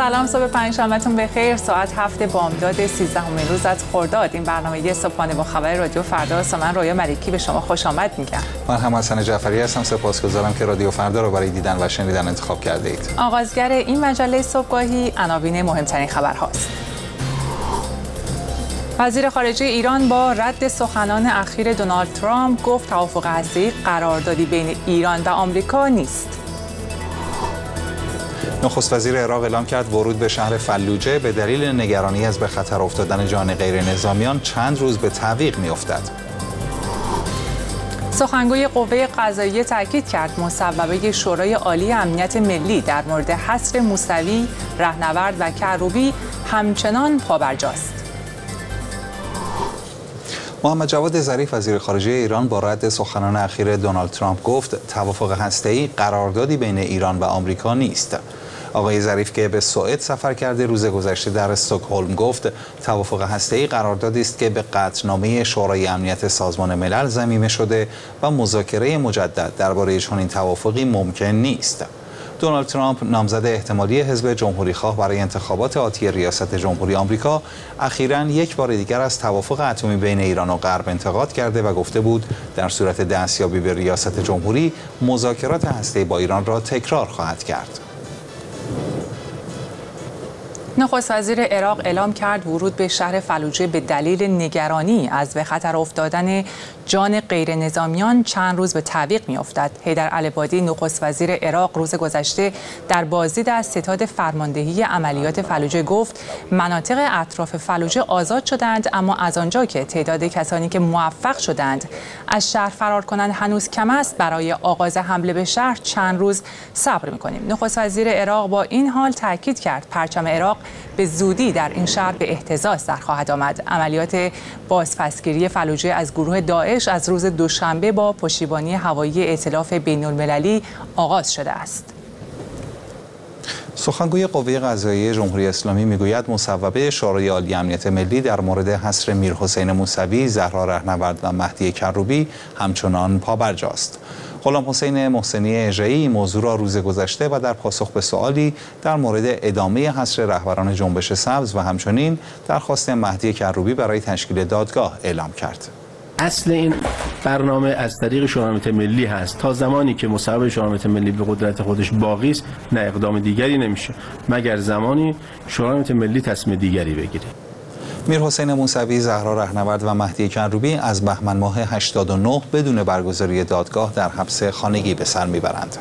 سلام، صبح پنجشنبهتون بخیر. ساعت 7 بامداد 13 روز از خرداد. این برنامه صبحانه با خبر رادیو فردا است. من رویا ملکی به شما خوش آمد میگم. من هم حسن جعفری هستم. سپاسگزارم که رادیو فردا رو برای دیدن و شنیدن انتخاب کرده اید. آغازگر این مجله صبحگاهی عناوین مهمترین خبرهاست. وزیر خارجه ایران با رد سخنان اخیر دونالد ترامپ گفت توافق هسته‌ای قراردادی بین ایران و آمریکا نیست. نخست وزیر عراق اعلام کرد ورود به شهر فلوجه به دلیل نگرانی از به خطر افتادن جان غیر نظامیان چند روز به تعویق می‌افتد. سخنگوی قوه قضاییه تاکید کرد مصوبه شورای عالی امنیت ملی در مورد حصر موسوی، رهنورد و کروبی همچنان پابرجاست. محمد جواد ظریف وزیر خارجه ایران با رد سخنان اخیر دونالد ترامپ گفت توافق هسته‌ای قراردادی بین ایران و آمریکا نیست. آقای ظریف که به سوئد سفر کرده روز گذشته در استکهلم گفت توافق هسته‌ای قراردادی است که به قطعنامه شورای امنیت سازمان ملل ضمیمه شده و مذاکره مجدد درباره چنین توافقی ممکن نیست. دونالد ترامپ نامزد احتمالی حزب جمهوری‌خواه برای انتخابات آتی ریاست جمهوری آمریکا اخیراً یک بار دیگر از توافق اتمی بین ایران و غرب انتقاد کرده و گفته بود در صورت دستیابی به ریاست جمهوری مذاکرات هسته‌ای با ایران را تکرار خواهد کرد. نخست وزیر عراق اعلام کرد ورود به شهر فلوجه به دلیل نگرانی از به خطر افتادن جان غیر نظامیان چند روز به تعویق می‌افتد. حیدر العبادی نخست وزیر عراق روز گذشته در بازدید از ستاد فرماندهی عملیات فلوجه گفت مناطق اطراف فلوجه آزاد شدند، اما از آنجا که تعداد کسانی که موفق شدند از شهر فرار کنند هنوز کم است، برای آغاز حمله به شهر چند روز صبر می‌کنیم. نخست وزیر عراق با این حال تاکید کرد پرچم عراق به زودی در این شهر به اهتزاز در خواهد آمد. عملیات بازپسگیری فلوجه از گروه داعش از روز دوشنبه با پشتیبانی هوایی ائتلاف بین‌المللی آغاز شده است. سخنگوی قوه قضاییه جمهوری اسلامی میگوید مصوبه شورای عالی امنیت ملی در مورد حصر میرحسین موسوی، زهرا رهنورد و مهدی کروبی همچنان پابرجاست. غلام حسین محسنی اژه‌ای این موضوع را روز گذشته و در پاسخ به سوالی در مورد ادامه حصر رهبران جنبش سبز و همچنین درخواست مهدی کروبی برای تشکیل دادگاه اعلام کرد. اصل این برنامه از طریق شورای امنیت ملی هست. تا زمانی که مصوبه شورای امنیت ملی به قدرت خودش باقی است، نه اقدام دیگری نمیشه مگر زمانی شورای امنیت ملی تصمیم دیگری بگیره. میرحسین موسوی، زهرا رهنورد و مهدی کروبی از بهمن ماه 89 بدون برگزاری دادگاه در حبس خانگی به سر میبرند.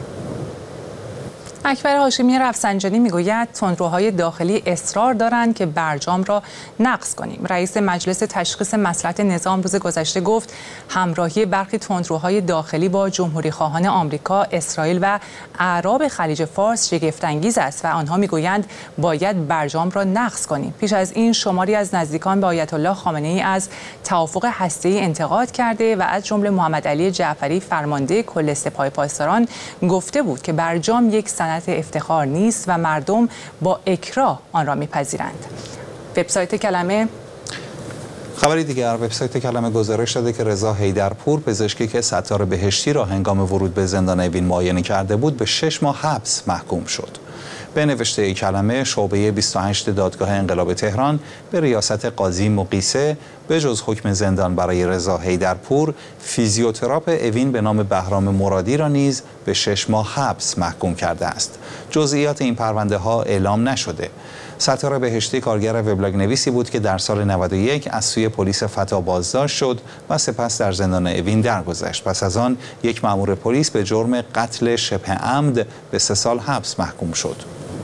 اکبر هاشمی رفسنجانی میگوید تندروهای داخلی اصرار دارند که برجام را نقض کنیم. رئیس مجلس تشخیص مصلحت نظام روز گذشته گفت همراهی برخی تندروهای داخلی با جمهوری خواهان آمریکا، اسرائیل و اعراب خلیج فارس شگفت‌انگیز است و آنها میگویند باید برجام را نقض کنیم. پیش از این شماری از نزدیکان به آیت الله خامنه‌ای از توافق هسته‌ای انتقاد کرده و از جمله محمد علی جعفری فرمانده کل سپاه پاسداران گفته بود که برجام یک سند افتخار نیست و مردم با اکراه آن را میپذیرند. وبسایت کلمه خبری دیگر، وبسایت کلمه گزارش داده که رضا حیدرپور، پزشکی که ستار بهشتی را هنگام ورود به زندان اوین معاینه کرده بود، به 6 ماه حبس محکوم شد. به نوشته کلمه، شعبه 28 دادگاه انقلاب تهران به ریاست قاضی مقیسه به جز حکم زندان برای رضا حیدرپور، فیزیوتراپ اوین به نام بهرام مرادی را نیز به 6 ماه حبس محکوم کرده است. جزئیات این پرونده ها اعلام نشده. ستار بهشتی کارگر وبلاگ نویسی بود که در سال 91 از سوی پلیس فتا بازداشت شد و سپس در زندان اوین درگذشت. پس از آن یک مأمور پلیس به جرم قتل شبه عمد به 3 سال حبس محکوم شد.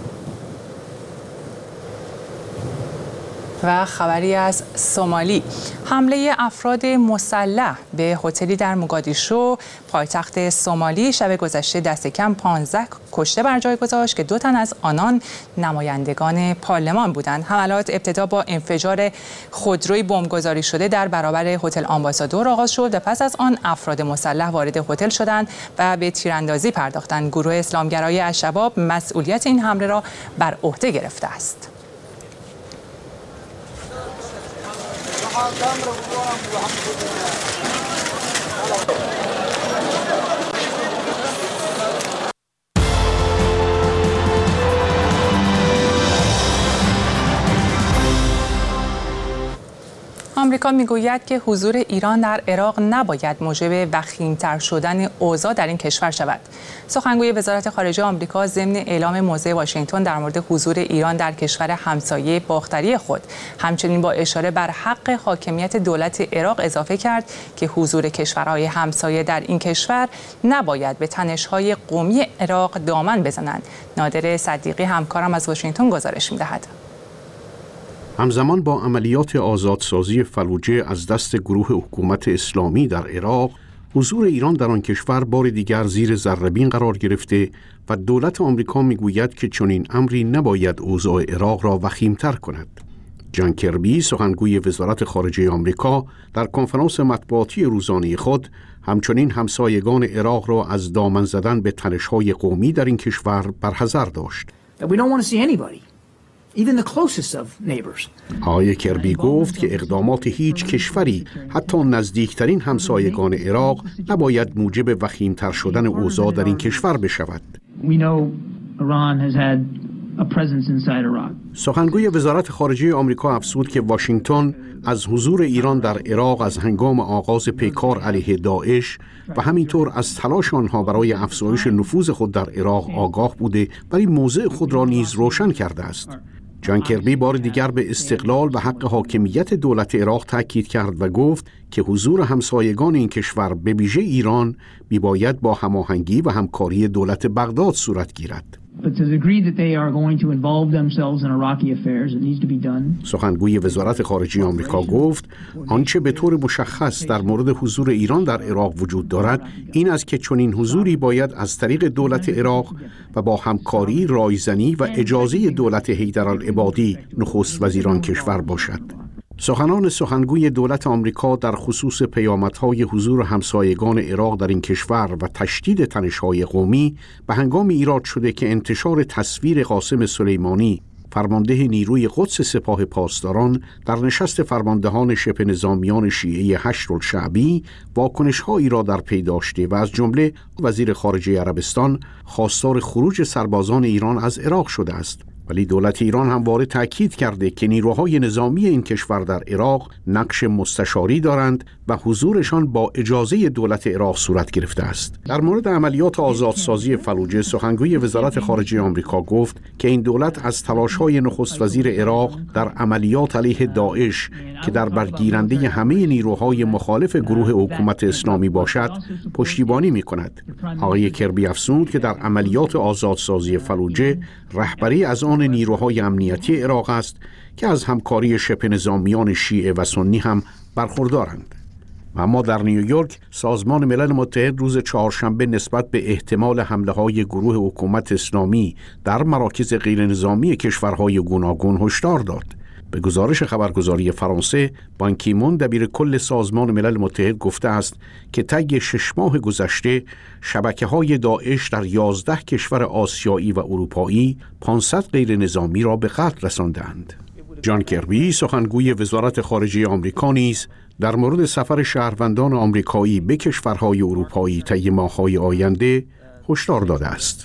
و خبری از سومالی، حمله افراد مسلح به هتلی در موگادیشو پایتخت سومالی شب گذشته دست کم 15 کشته بر جای گذاشت که 2 تن از آنان نمایندگان پارلمان بودند. حملات ابتدا با انفجار خودروی بمبگذاری شده در برابر هتل آمباسادور آغاز شد و پس از آن افراد مسلح وارد هتل شدند و به تیراندازی پرداختند. گروه اسلامگرای الشباب مسئولیت این حمله را بر عهده گرفته است. آمریکا میگوید که حضور ایران در عراق نباید موجب وخیم‌تر شدن اوضاع در این کشور شود. سخنگوی وزارت خارجه آمریکا ضمن اعلام موضع واشنگتن در مورد حضور ایران در کشور همسایه باختری خود همچنین با اشاره بر حق حاکمیت دولت عراق اضافه کرد که حضور کشورهای همسایه در این کشور نباید به تنش‌های قومی عراق دامن بزنند. نادر صدیقی همکارم از واشنگتن گزارش می‌دهد. همزمان با عملیات آزادسازی فلوجه از دست گروه حکومت اسلامی در عراق، حضور ایران در آن کشور بار دیگر زیر ذره‌بین قرار گرفته و دولت آمریکا میگوید که چنین امری نباید اوضاع عراق را وخیم‌تر کند. جان کربی، سخنگوی وزارت خارجه آمریکا، در کنفرانس مطبوعاتی روزانه خود همچنین همسایگان عراق را از دامن زدن به تنش‌های قومی در این کشور برحذر داشت. آقای کربی گفت که اقدامات هیچ کشوری، حتی نزدیکترین همسایگان عراق، نباید موجب وخیم‌تر شدن اوضاع در این کشور بشود. سخنگوی وزارت خارجه آمریکا افزود که واشنگتن از حضور ایران در عراق از هنگام آغاز پیکار علیه داعش و همینطور از تلاش آنها برای افزایش نفوذ خود در عراق آگاه بوده و این موضع خود را نیز روشن کرده است. جان کربی بار دیگر به استقلال و حق حاکمیت دولت عراق تاکید کرد و گفت که حضور همسایگان این کشور به ویژه ایران میباید با هماهنگی و همکاری دولت بغداد صورت گیرد. سخنگوی وزارت خارجه آمریکا گفت آنچه به طور مشخص در مورد حضور ایران در عراق وجود دارد این است که چنین حضوری باید از طریق دولت عراق و با همکاری، رایزنی و اجازه دولت حیدرالعبادی نخست وزیر آن کشور باشد. سخنگوی دولت آمریکا در خصوص پیامدهای حضور همسایگان عراق در این کشور و تشدید تنش‌های قومی به هنگام ایراد شده که انتشار تصویر قاسم سلیمانی، فرمانده نیروی قدس سپاه پاسداران، در نشست فرماندهان شبه نظامیان شیعه هشت‌الشعبی واکنش‌هایی را در پی داشته و از جمله وزیر خارجه عربستان خواستار خروج سربازان ایران از عراق شده است. ولی دولت ایران همواره تأکید کرده که نیروهای نظامی این کشور در عراق نقش مستشاری دارند و حضورشان با اجازه دولت عراق صورت گرفته است. در مورد عملیات آزادسازی فلوجه، سخنگوی وزارت خارجه آمریکا گفت که این دولت از تلاش‌های نخست وزیر عراق در عملیات علیه داعش که در برگیرنده همه نیروهای مخالف گروه حکومت اسلامی باشد، پشتیبانی می‌کند. آقای کربی افزود که در عملیات آزادسازی فلوجه رهبری از آن نیروهای امنیتی عراق است که از همکاری شبه نظامیان شیعه و سنی هم برخوردارند. اما در نیویورک سازمان ملل متحد روز چهارشنبه نسبت به احتمال حمله‌های گروه حکومت اسلامی در مراکز غیرنظامی کشورهای گوناگون هشدار داد. به گزارش خبرگزاری فرانسه، بان کی مون دبیر کل سازمان ملل متحد گفته است که طی 6 ماه گذشته شبکه‌های داعش در 11 کشور آسیایی و اروپایی 500 غیر نظامی را به قتل رساندند. جان کربی، سخنگوی وزارت خارجه آمریکا، نیز در مورد سفر شهروندان آمریکایی به کشورهای اروپایی طی ماه‌های آینده هشدار داده است.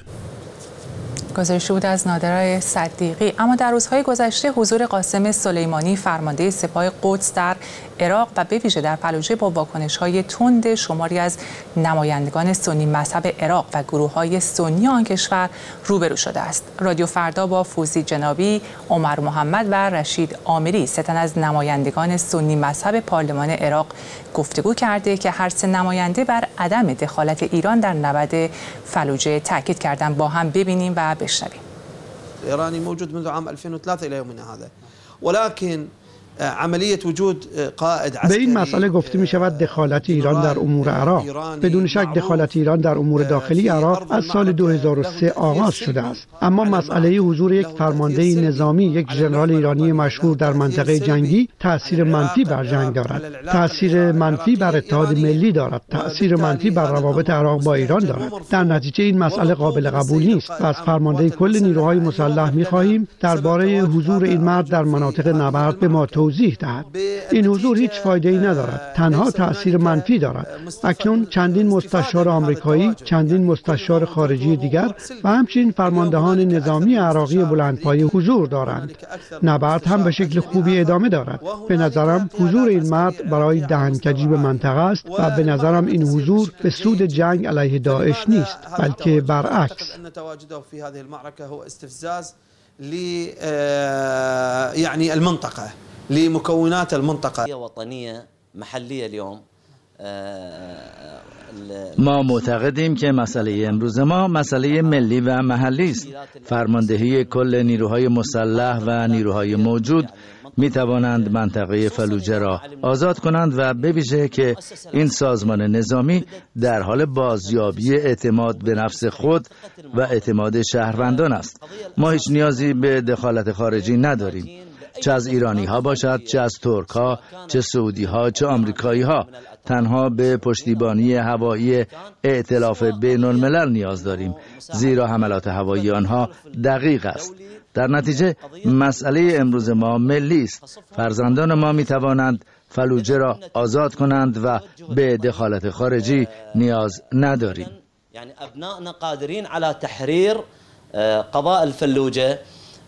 گزارشی بود از نادر صدیقی. اما در روزهای گذشته حضور قاسم سلیمانی، فرمانده سپاه قدس در عراق و به ویژه در فلوجه، با واکنش‌های تند شماری از نمایندگان سنی مذهب عراق و گروه‌های سنی آن کشور روبرو شده است. رادیو فردا با فوزی جنابی، عمر محمد و رشید آمری، 3 تن از نمایندگان سنی مذهب پارلمان عراق گفتگو کرده که هر 3 نماینده بر عدم دخالت ایران در نبرد فلوجه تاکید کردند. با هم ببینیم و بشنویم. ایرانی موجود منذ عام 2003 الى يومنا هذا، ولكن عملیت وجود قائد عسکری. به این مسئله گفته می شود دخالت ایران در امور عراق. بدون شک دخالت ایران در امور داخلی عراق از سال 2003 آغاز شده است. اما مسئله حضور یک فرمانده نظامی، یک ژنرال ایرانی مشهور در منطقه جنگی تأثیر منفی بر جنگ دارد، تأثیر منفی بر اتحاد ملی دارد، تأثیر منفی بر روابط عراق با ایران دارد. در نتیجه این مسئله قابل قبول نیست و از فرمانده کل نیروهای مسلح می خواهیم درباره حضور این مرد در مناطق نبرد به ما توضیح دهد. این حضور هیچ فایده‌ای ندارد، تنها تأثیر منفی دارد. اکنون چندین مستشار آمریکایی، چندین مستشار خارجی دیگر و همچنین فرماندهان نظامی عراقی بلندپایه حضور دارند. نبرد هم به شکل خوبی ادامه دارد. به نظرم حضور این مرد برای دهنکجی به منطقه است و به نظرم این حضور به سود جنگ علیه داعش نیست، بلکه برعکس. يعني المنطقة لمكونات المنطقة وطنية محلية اليوم. ما معتقدیم که مسئله امروز ما مسئله ملی و محلی است. فرماندهی کل نیروهای مسلح و نیروهای موجود می توانند منطقه فلوجه را آزاد کنند و به ویژه که این سازمان نظامی در حال بازیابی اعتماد به نفس خود و اعتماد شهروندان است. ما هیچ نیازی به دخالت خارجی نداریم، چه از ایرانی ها باشد، چه از ترک ها، چه سعودی ها، چه آمریکایی ها. تنها به پشتیبانی هوایی ائتلاف بین الملل نیاز داریم، زیرا حملات هوایی آنها دقیق است. در نتیجه مسئله امروز ما ملی است. فرزندان ما می توانند فلوجه را آزاد کنند و به دخالت خارجی نیاز نداریم. یعنی ابنائنا قادرین على تحریر قضاء الفلوجه.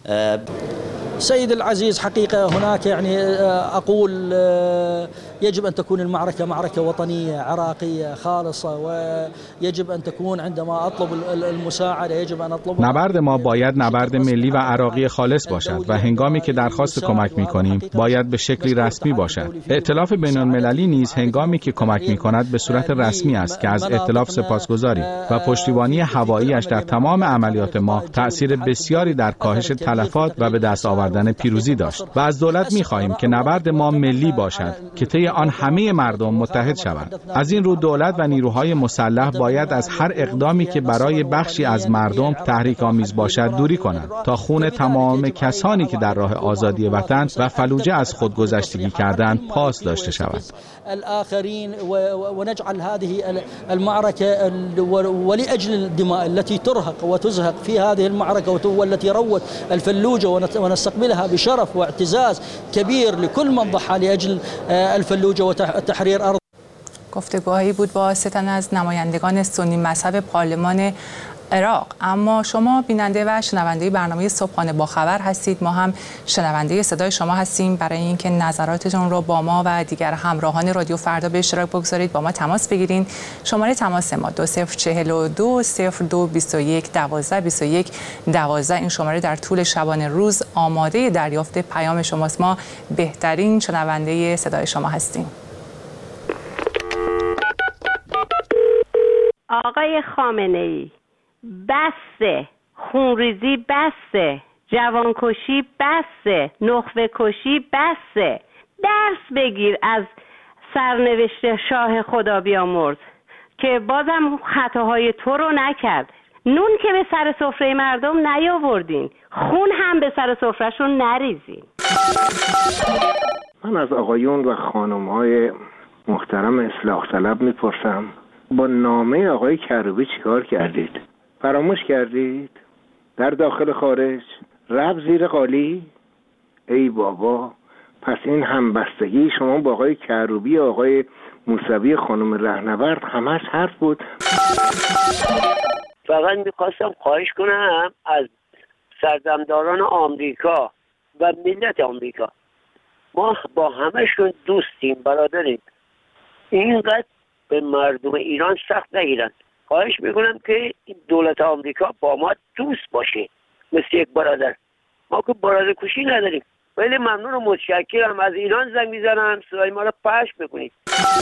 سيد العزيز، حقيقة هناك يعني أقول يجب أن تكون المعركة معركة وطنية عراقية خالصة ويجب أن تكون عندما أطلب المساعدة يجب أن أطلب. نبرد ما باید نبرد ملی و عراقی خالص باشد و هنگامی که درخواست کمک می‌کنیم باید به شکلی رسمی باشد. ائتلاف بین‌المللی نیز هنگامی که کمک می‌کند به صورت رسمی است که از ائتلاف سپاسگزاریم و پشتیبانی هوایی‌اش در تمام عملیات ما تأثیر بسیاری در کاهش تلفات و به دست آوردن پیروزی داشت و از دولت می‌خواهیم که نبرد ما ملی باشد که طی آن همه مردم متحد شوند. از این رو دولت و نیروهای مسلح باید از هر اقدامی که برای بخشی از مردم تحریک آمیز باشد دوری کنند تا خون تمام کسانی که در راه آزادی وطن و فلوجه از خودگذشتگی کردند پاس داشته شود. الآخرين ونجعل هذه المعركة ولأجل الدماء التي ترهق وتزهق في هذه المعركة والتي روت الفلوجة ونستقبلها بشرف واعتزاز كبير لكل من ضحى لأجل الفلوجة وتحرير أرض. گفتگوهایی بود با 3 تن از نمایندگان سنی مذهب پارلمان عراق. اما شما بیننده و شنونده برنامه صبحانه با خبر هستید، ما هم شنونده صدای شما هستیم. برای اینکه نظراتتون رو با ما و دیگر همراهان رادیو فردا به اشتراک بگذارید با ما تماس بگیرید. شماره تماس ما 2042 02 21 12 21 12. این شماره در طول شبانه روز آماده دریافت پیام شماست. ما بهترین شنونده صدای شما هستیم. آقای خامنه‌ای، بسه، خونریزی بسه، جوانکشی بسه، نخبه کشی بسه. درس بگیر از سرنوشت شاه خدا بیامرز که بازم خطاهای تو رو نکرد. نون که به سر سفره مردم نیاوردین، خون هم به سر سفرهشون نریزین. من از آقایون و خانم‌های محترم اصلاح طلب میپرسم، با نامه آقای کروبی چیکار کردید؟ فراموش کردید؟ در داخل خارج؟ رفت زیر قالی؟ ای بابا، پس این همبستگی شما با آقای کروبی و آقای موسوی خانم رهنورد همش حرف بود. فقط میخواستم خواهش کنم از سردمداران آمریکا و ملت آمریکا، ما با همشون دوستیم، برادریم، اینقدر به مردم ایران سخت نگیرن. خواهش میکنم که دولت آمریکا با ما دوست باشه، مثل یک برادر. ما که برادر کشی نداریم. خیلی ممنون و متشکرم. از ایران زنگ میزنم، صدای ما رو پخش بکنید.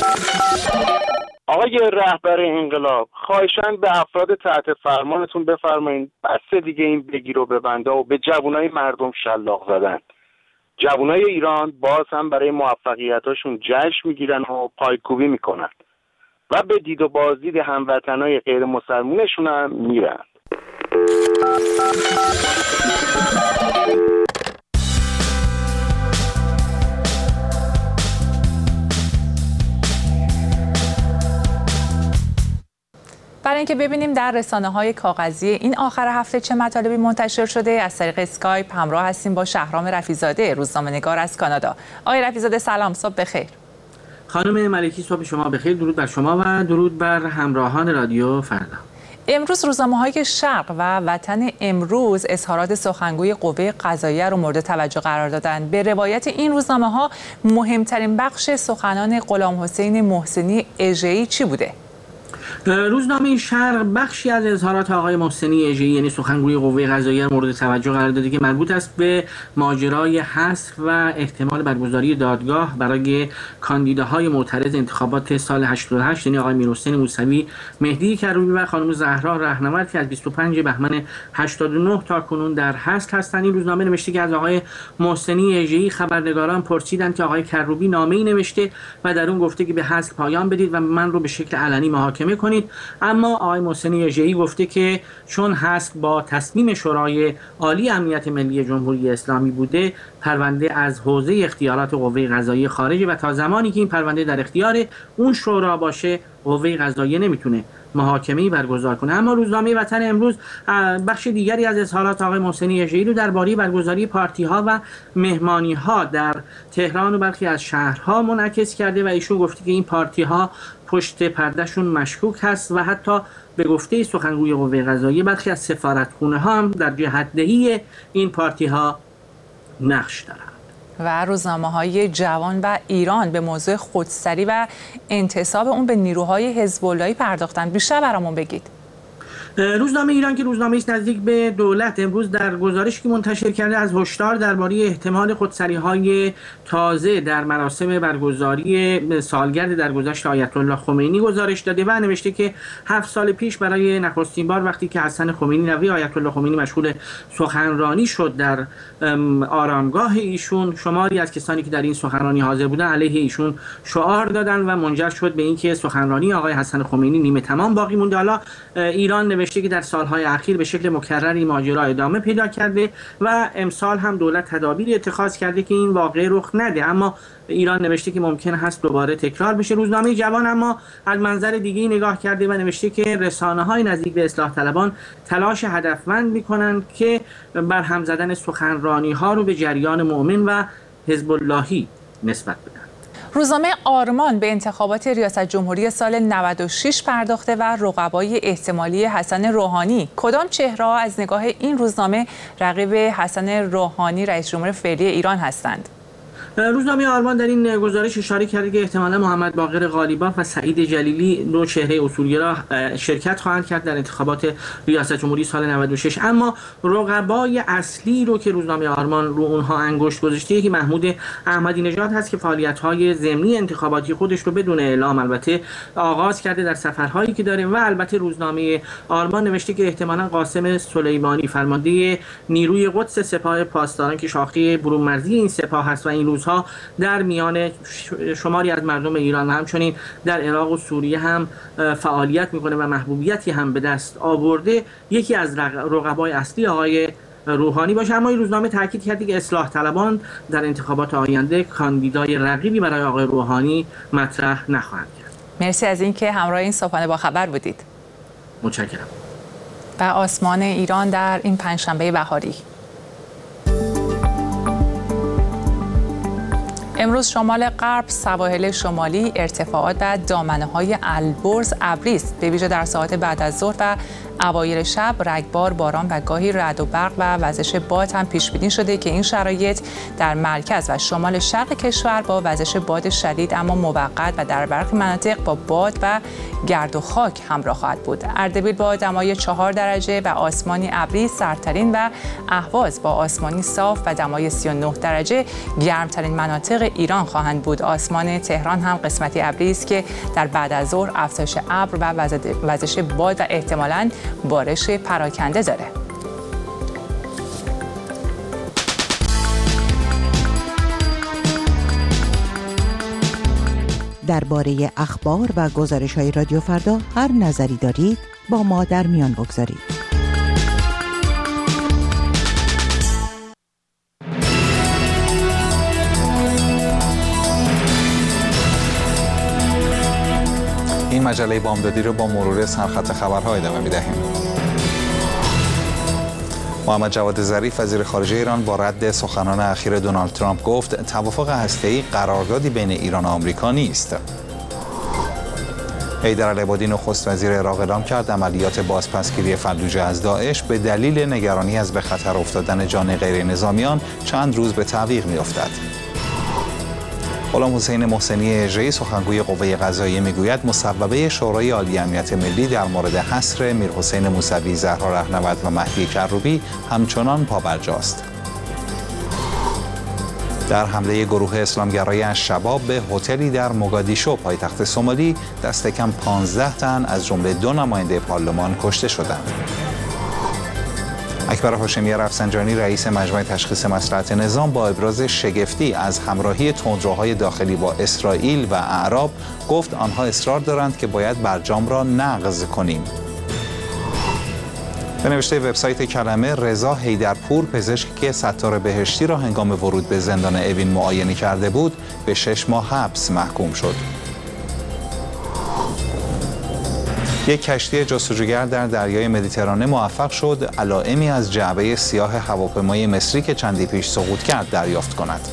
آقای رهبر انقلاب، خواهشاً به افراد تحت فرمانتون بفرمایید بس دیگه این بگیر و ببنده و به جوانای مردم شلاق زدن. جوانای ایران باز هم برای موفقیتاشون جشن میگیرن و پایکوبی میکنن و به دید و بازدید هموطنای غیر مسلمونشون هم میرن. برای اینکه ببینیم در رسانه‌های کاغذی این آخر هفته چه مطالبی منتشر شده، از طریق اسکایپ همراه هستیم با شهرام رفیع‌زاده، روزنامه‌نگار از کانادا. آقای رفیع‌زاده سلام، صبح بخیر. خانم ملکی صبح شما بخیر، درود بر شما و درود بر همراهان رادیو فردا. امروز روزنامه‌های شرق و وطن امروز اظهارات سخنگوی قوه قضاییه رو مورد توجه قرار دادند. به روایت این روزنامه‌ها مهمترین بخش سخنان غلام حسین محسنی اژه‌ای چی بوده؟ روزنامه شرق بخشی از اظهارات آقای محسنی اژه‌ای یعنی سخنگوی قوه قضاییه مورد توجه قرار داده که مربوط است به ماجرای حذف و احتمال برگزاری دادگاه برای کاندیداهای معترض انتخابات سال 88 یعنی آقای میرحسین موسوی، مهدی کروبی و خانم زهرا رهنورد که از 25 بهمن 89 تا کنون در حبس هستند. این روزنامه نوشته که از آقای محسنی اژه‌ای خبرنگاران پرسیدند که آقای کروبی نامه‌ای نوشته و در اون گفته که به حذف پایان بدید و من رو به شکل علنی محاکمه کنید، اما آقای محسنی اژه‌ای گفته که چون حذف با تصمیم شورای عالی امنیت ملی جمهوری اسلامی بوده، پرونده از حوزه اختیارات قوه قضاییه خارجه و تا زمانی که این پرونده در اختیار اون شورا باشه قوه قضاییه نمیتونه محاکمه‌ای برگزار کنه. اما روزنامه وطن امروز بخش دیگری از اظهارات آقای محسنی اژه‌ای رو درباره برگزاری پارتی‌ها و مهمانی‌ها در تهران و برخی از شهرها منعکس کرده و ایشون گفته که این پارتی‌ها پشت پردهشون مشکوک هست و حتی به گفته سخنگوی قوه قضاییه برخی از سفارتخونه‌ها هم در جهت‌دهی این پارتی‌ها نقش دارند. و روزنامه‌های جوان و ایران به موضوع خودسری و انتصاب اون به نیروهای حزب اللهی پرداختن. بیشتر برامون بگید. روزنامه ایران که روزنامه‌ای است نزدیک به دولت امروز در گزارشی که منتشر کرده از هشدار درباره احتمال خودسری‌های تازه در مراسم برگزاری سالگرد درگذشت آیت الله خمینی گزارش داده و نوشته که 7 سال پیش برای نخستین بار وقتی که حسن خمینی نوی آیت الله خمینی مشغول سخنرانی شد در آرامگاه ایشون، شماری از کسانی که در این سخنرانی حاضر بودند علیه ایشون شعار دادند و منجر شد به اینکه سخنرانی آقای حسن خمینی نیمه تمام باقی مونده. حالا ایران نوشته که در سالهای اخیر به شکل مکرری ماجرا ادامه پیدا کرده و امسال هم دولت تدابیر اتخاذ کرده که این واقعه رخ نده، اما ایران نوشته که ممکن هست دوباره تکرار بشه. روزنامه جوان اما از منظر دیگه‌ای نگاه کرده و نوشته که رسانه‌های نزدیک به اصلاح طلبان تلاش هدفمند می‌کنند که برهم زدن سخنرانی‌ها رو به جریان مؤمن و حزب اللهی نسبت بدن. روزنامه آرمان به انتخابات ریاست جمهوری سال 96 پرداخته و رقبای احتمالی حسن روحانی. کدام چهره‌ها از نگاه این روزنامه رقیب حسن روحانی رئیس جمهور فعلی ایران هستند؟ روزنامه آرمان در این گزارش اشاره کرده که احتمالاً محمد باقر غالیباف و سعید جلیلی دو چهره اصولگرا شرکت خواهند کرد در انتخابات ریاست جمهوری سال 96. اما رقبای اصلی رو که روزنامه آرمان رو اونها انگشت گذاشته که محمود احمدی نژاد هست که فعالیت‌های ضمنی انتخاباتی خودش رو بدون اعلام البته آغاز کرده در سفرهایی که داره و البته روزنامه آرمان نوشته که احتمالاً قاسم سلیمانی فرمانده نیروی قدس سپاه پاسداران که شاخه برون‌مرزی این سپاه هست و این روزها در میان شماری از مردم ایران و همچنین در عراق و سوریه هم فعالیت میکنه و محبوبیتی هم به دست آورده، یکی از رقبای اصلی آقای روحانی باشه. اما این روزنامه تاکید کرده که اصلاح طلبان در انتخابات آینده کاندیدای رقیبی برای آقای روحانی مطرح نخواهند کرد. مرسی از اینکه همراه این صبحانه با خبر بودید. متشکرم. و آسمان ایران در این پنجشنبه بهاری. امروز شمال غرب، سواحل شمالی، ارتفاعات و دامنه‌های البرز ابری است. به ویژه در ساعات بعد از ظهر و اوایل شب رگبار، باران و گاهی رعد و برق و وزش باد هم پیش بینی شده که این شرایط در مرکز و شمال شرق کشور با وزش باد شدید اما موقت و در برخی مناطق با باد و گرد و خاک همراه خواهد بود. اردبیل با دمای 4 درجه و آسمانی ابری سردترین و اهواز با آسمانی صاف و دمای 39 درجه گرمترین مناطق ایران خواهند بود. آسمان تهران هم قسمتی ابری است که در بعد از ظهر افزایش ابر و وزش باد و احتمالاً بارش پراکنده داره. درباره اخبار و گزارش‌های رادیو فردا هر نظری دارید با ما در میان بگذارید. این مجله بامدادی رو با مرور سرخط خبرها ادامه می‌دهیم. محمد جواد ظریف وزیر خارجه ایران با رد سخنان اخیر دونالد ترامپ گفت توافق هسته‌ای قراردادی بین ایران و آمریکا نیست. حیدر العبادی نخست وزیر عراق اعلام کرد عملیات بازپسگیری فلوجه از داعش به دلیل نگرانی از به خطر افتادن جان غیر نظامیان چند روز به تعویق می‌افتد. غلام حسین محسنی اژه‌ای سخنگوی قوه قضاییه میگوید مصوبه شورای عالی امنیت ملی در مورد حصر میرحسین موسوی، زهرا رهنورد و مهدی کروبی همچنان پابرجاست. در حمله گروه اسلامگرای الشباب به هتلی در موگادیشو پایتخت سومالی دست کم 15 تن از جمله 2 نماینده پارلمان کشته شدند. اکبر هاشمی رفسنجانی رئیس مجمع تشخیص مصلحت نظام با ابراز شگفتی از همراهی تندروهای داخلی با اسرائیل و اعراب گفت آنها اصرار دارند که باید برجام را نقض کنیم. به نوشته وبسایت کلمه، رضا حیدرپور پزشکی که ستار بهشتی را هنگام ورود به زندان اوین معاینه کرده بود به 6 ماه حبس محکوم شد. یک کشتی جستجوگر در دریای مدیترانه موفق شد علائمی از جعبه سیاه هواپیمای مصری که چندی پیش سقوط کرد دریافت کند.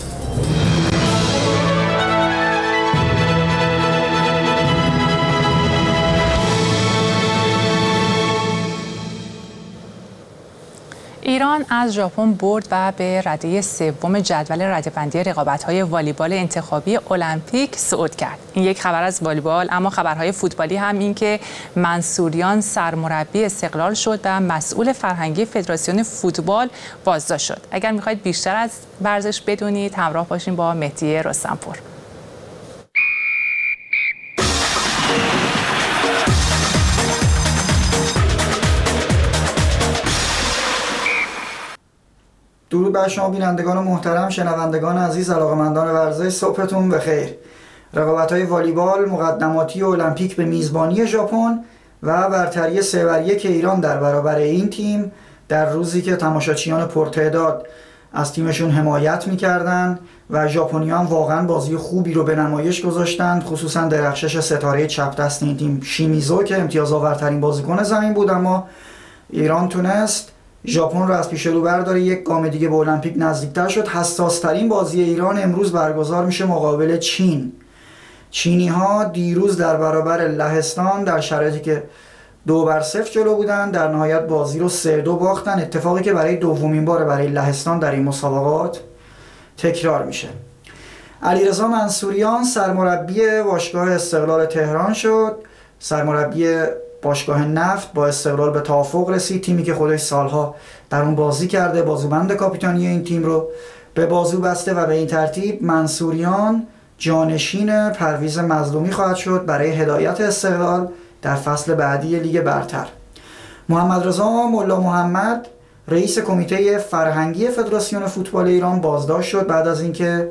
ایران از ژاپن برد و به رده سوم جدول رده‌بندی رقابت‌های والیبال انتخابی المپیک صعود کرد. این یک خبر از والیبال، اما خبرهای فوتبالی هم این که منصوریان سرمربی استقلال شد و مسئول فرهنگی فدراسیون فوتبال بازداشت شد. اگر می‌خواید بیشتر از ورزش بدونید همراه باشین با مهدی رستمپور. درود بر شما بینندگان محترم، شنوندگان عزیز، علاقه‌مندان ورزش، صبحتون بخیر. رقابت‌های والیبال مقدماتی المپیک به میزبانی ژاپن و برتری 3-1 ایران در برابر این تیم در روزی که تماشاچیان پرتعداد از تیمشون حمایت می‌کردند و ژاپنیان واقعا بازی خوبی رو به نمایش گذاشتند، خصوصا درخشش ستاره چپ دست این تیم شیمیزو که امتیازآورترین بازیکن زمین بود، اما ایران تونست ژاپن رو از پیش رو برداره، یک گام دیگه به المپیک نزدیکتر شد. حساس‌ترین بازی ایران امروز برگزار میشه مقابل چین. چینی‌ها دیروز در برابر لهستان در شرایطی که 2-0 جلو بودن در نهایت بازی رو 3-2 باختن، اتفاقی که برای دومین بار برای لهستان در این مسابقات تکرار میشه. علیرضا منصوریان سرمربی باشگاه استقلال تهران شد. سرمربی باشگاه نفت با استقلال به توافق رسید، تیمی که خودش سالها در اون بازی کرده، بازوبند کاپیتانی این تیم رو به بازو بسته و به این ترتیب منصوریان جانشین پرویز مظلومی خواهد شد برای هدایت استقلال در فصل بعدی لیگ برتر. محمد رضا ملا محمد رئیس کمیته فرهنگی فدراسیون فوتبال ایران بازداشت شد بعد از اینکه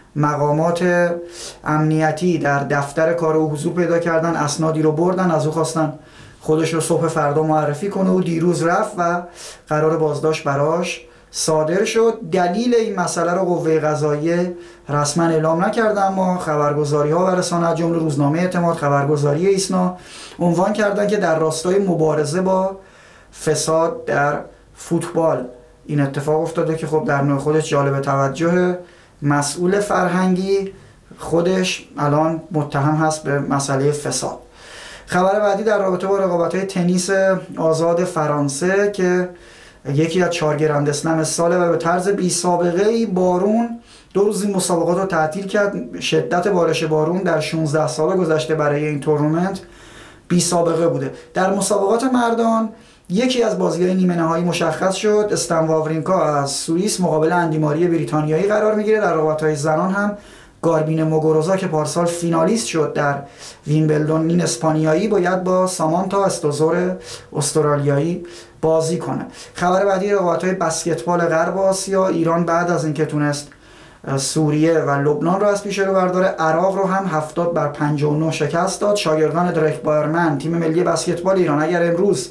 مقامات امنیتی در دفتر کار او حضور پیدا کردن، اسنادی رو بردن، از او خواستن خودش رو صبح فردا معرفی کنه و دیروز رفت و قرار بازداشت براش صادر شد. دلیل این مسئله رو قوه قضاییه رسما اعلام نکرده، اما خبرگزاری‌ها و رسانه‌ها از جمله روزنامه اعتماد، خبرگزاری ایسنا عنوان کردن که در راستای مبارزه با فساد در فوتبال این اتفاق افتاده که خب در نوع خودش جالب توجه. مسئول فرهنگی خودش الان متهم هست به مسئله فساد. خبر بعدی در رابطه با رقابت‌های تنیس آزاد فرانسه که یکی از 4 گرند اسلم ساله و به طرز بی سابقه ای بارون 2 روز این مسابقات رو تعطیل کرد. شدت بارش بارون در 16 سال گذشته برای این تورنمنت بی سابقه بوده. در مسابقات مردان یکی از بازی‌های نیمه نهایی مشخص شد. استن واورینکا از سوئیس مقابل اندیماری بریتانیایی قرار میگیره. در رقابت‌های زنان هم گاربین موگوروزا که پارسال فینالیست شد در ویمبلدون این اسپانیایی باید با سامانتا استوزور استرالیایی بازی کنه. خبر بعدی رقابت‌های بسکتبال غرب آسیا، ایران بعد از اینکه تونست سوریه و لبنان رو از پیش رو برداره، عراق رو هم 70-59 شکست داد. شاگردان دریک بایرمن تیم ملی بسکتبال ایران اگر امروز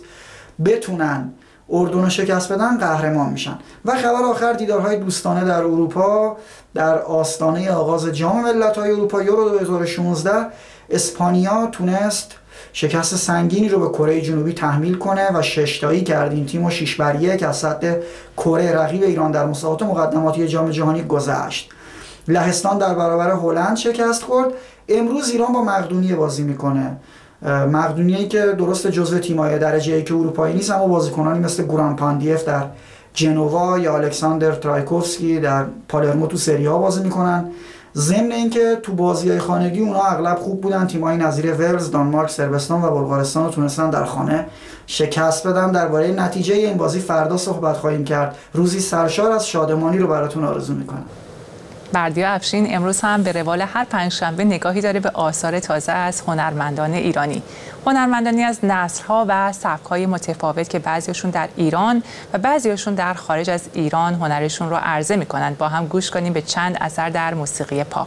بتونن اردن رو شکست بدن قهرمان میشن. و خبر آخر دیدارهای دوستانه در اروپا در آستانه آغاز جام ملت‌های اروپا یورو 2016 اسپانیا تونست شکست سنگینی رو به کره جنوبی تحمیل کنه و 6-تایی کرد این تیم و 6-1 از سد کره رقیب ایران در مسابقات مقدماتی جام جهانی گذشت. لهستان در برابر هلند شکست خورد. امروز ایران با مقدونیه بازی میکنه. مقدونیه‌ای که درست جزو تیم‌های درجه 1 اروپایی نیست، اما بازیکنانی مثل گوران پاندیف در جنوا یا الکساندر ترایکوفسکی در پالرمو تو سری آ بازی میکنن. ضمن اینکه تو بازی‌های خانگی اونا اغلب خوب بودن. تیم‌های نظیر ولز، دانمارک، صربستان و بلغارستان رو تونستن در خانه شکست بدن. درباره نتیجه این بازی فردا صحبت خواهیم کرد. روزی سرشار از شادمانی رو براتون آرزو میکنم. بردیا افشین امروز هم به روال هر پنجشنبه نگاهی داره به آثار تازه از هنرمندان ایرانی. هنرمندانی از نسل‌ها و سبک‌های متفاوت که بعضیشون در ایران و بعضیشون در خارج از ایران هنرشون رو عرضه می‌کنند. با هم گوش کنیم به چند اثر در موسیقی پاپ.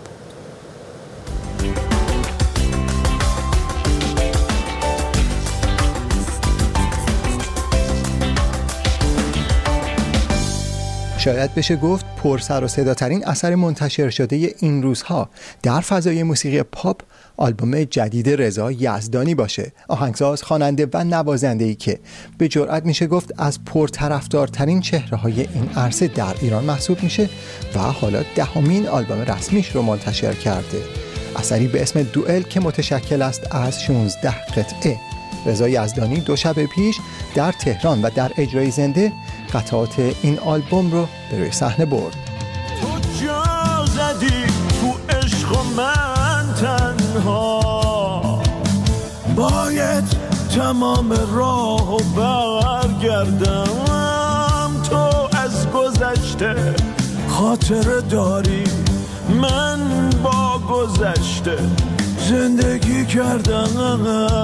شاید بشه گفت پر سر و صداترین اثر منتشر شده این روزها در فضای موسیقی پاپ آلبوم جدید رضا یزدانی باشه، آهنگساز، خواننده و نوازنده‌ای که به جرئت میشه گفت از پرطرفدارترین چهره‌های این عرصه در ایران محسوب میشه و حالا 10مین آلبوم رسمیش رو منتشر کرده. اثری به اسم دوئل که متشکل است از 16 قطعه. رضا یزدانی 2 شب پیش در تهران و در اجرای زنده قطعات این آلبوم رو به روی صحنه برد. تو جا زدی تو عشق و من تنها، باید تمام راهو برگردم. تو از گذشته خاطره داری، من با گذشته زندگی کردم.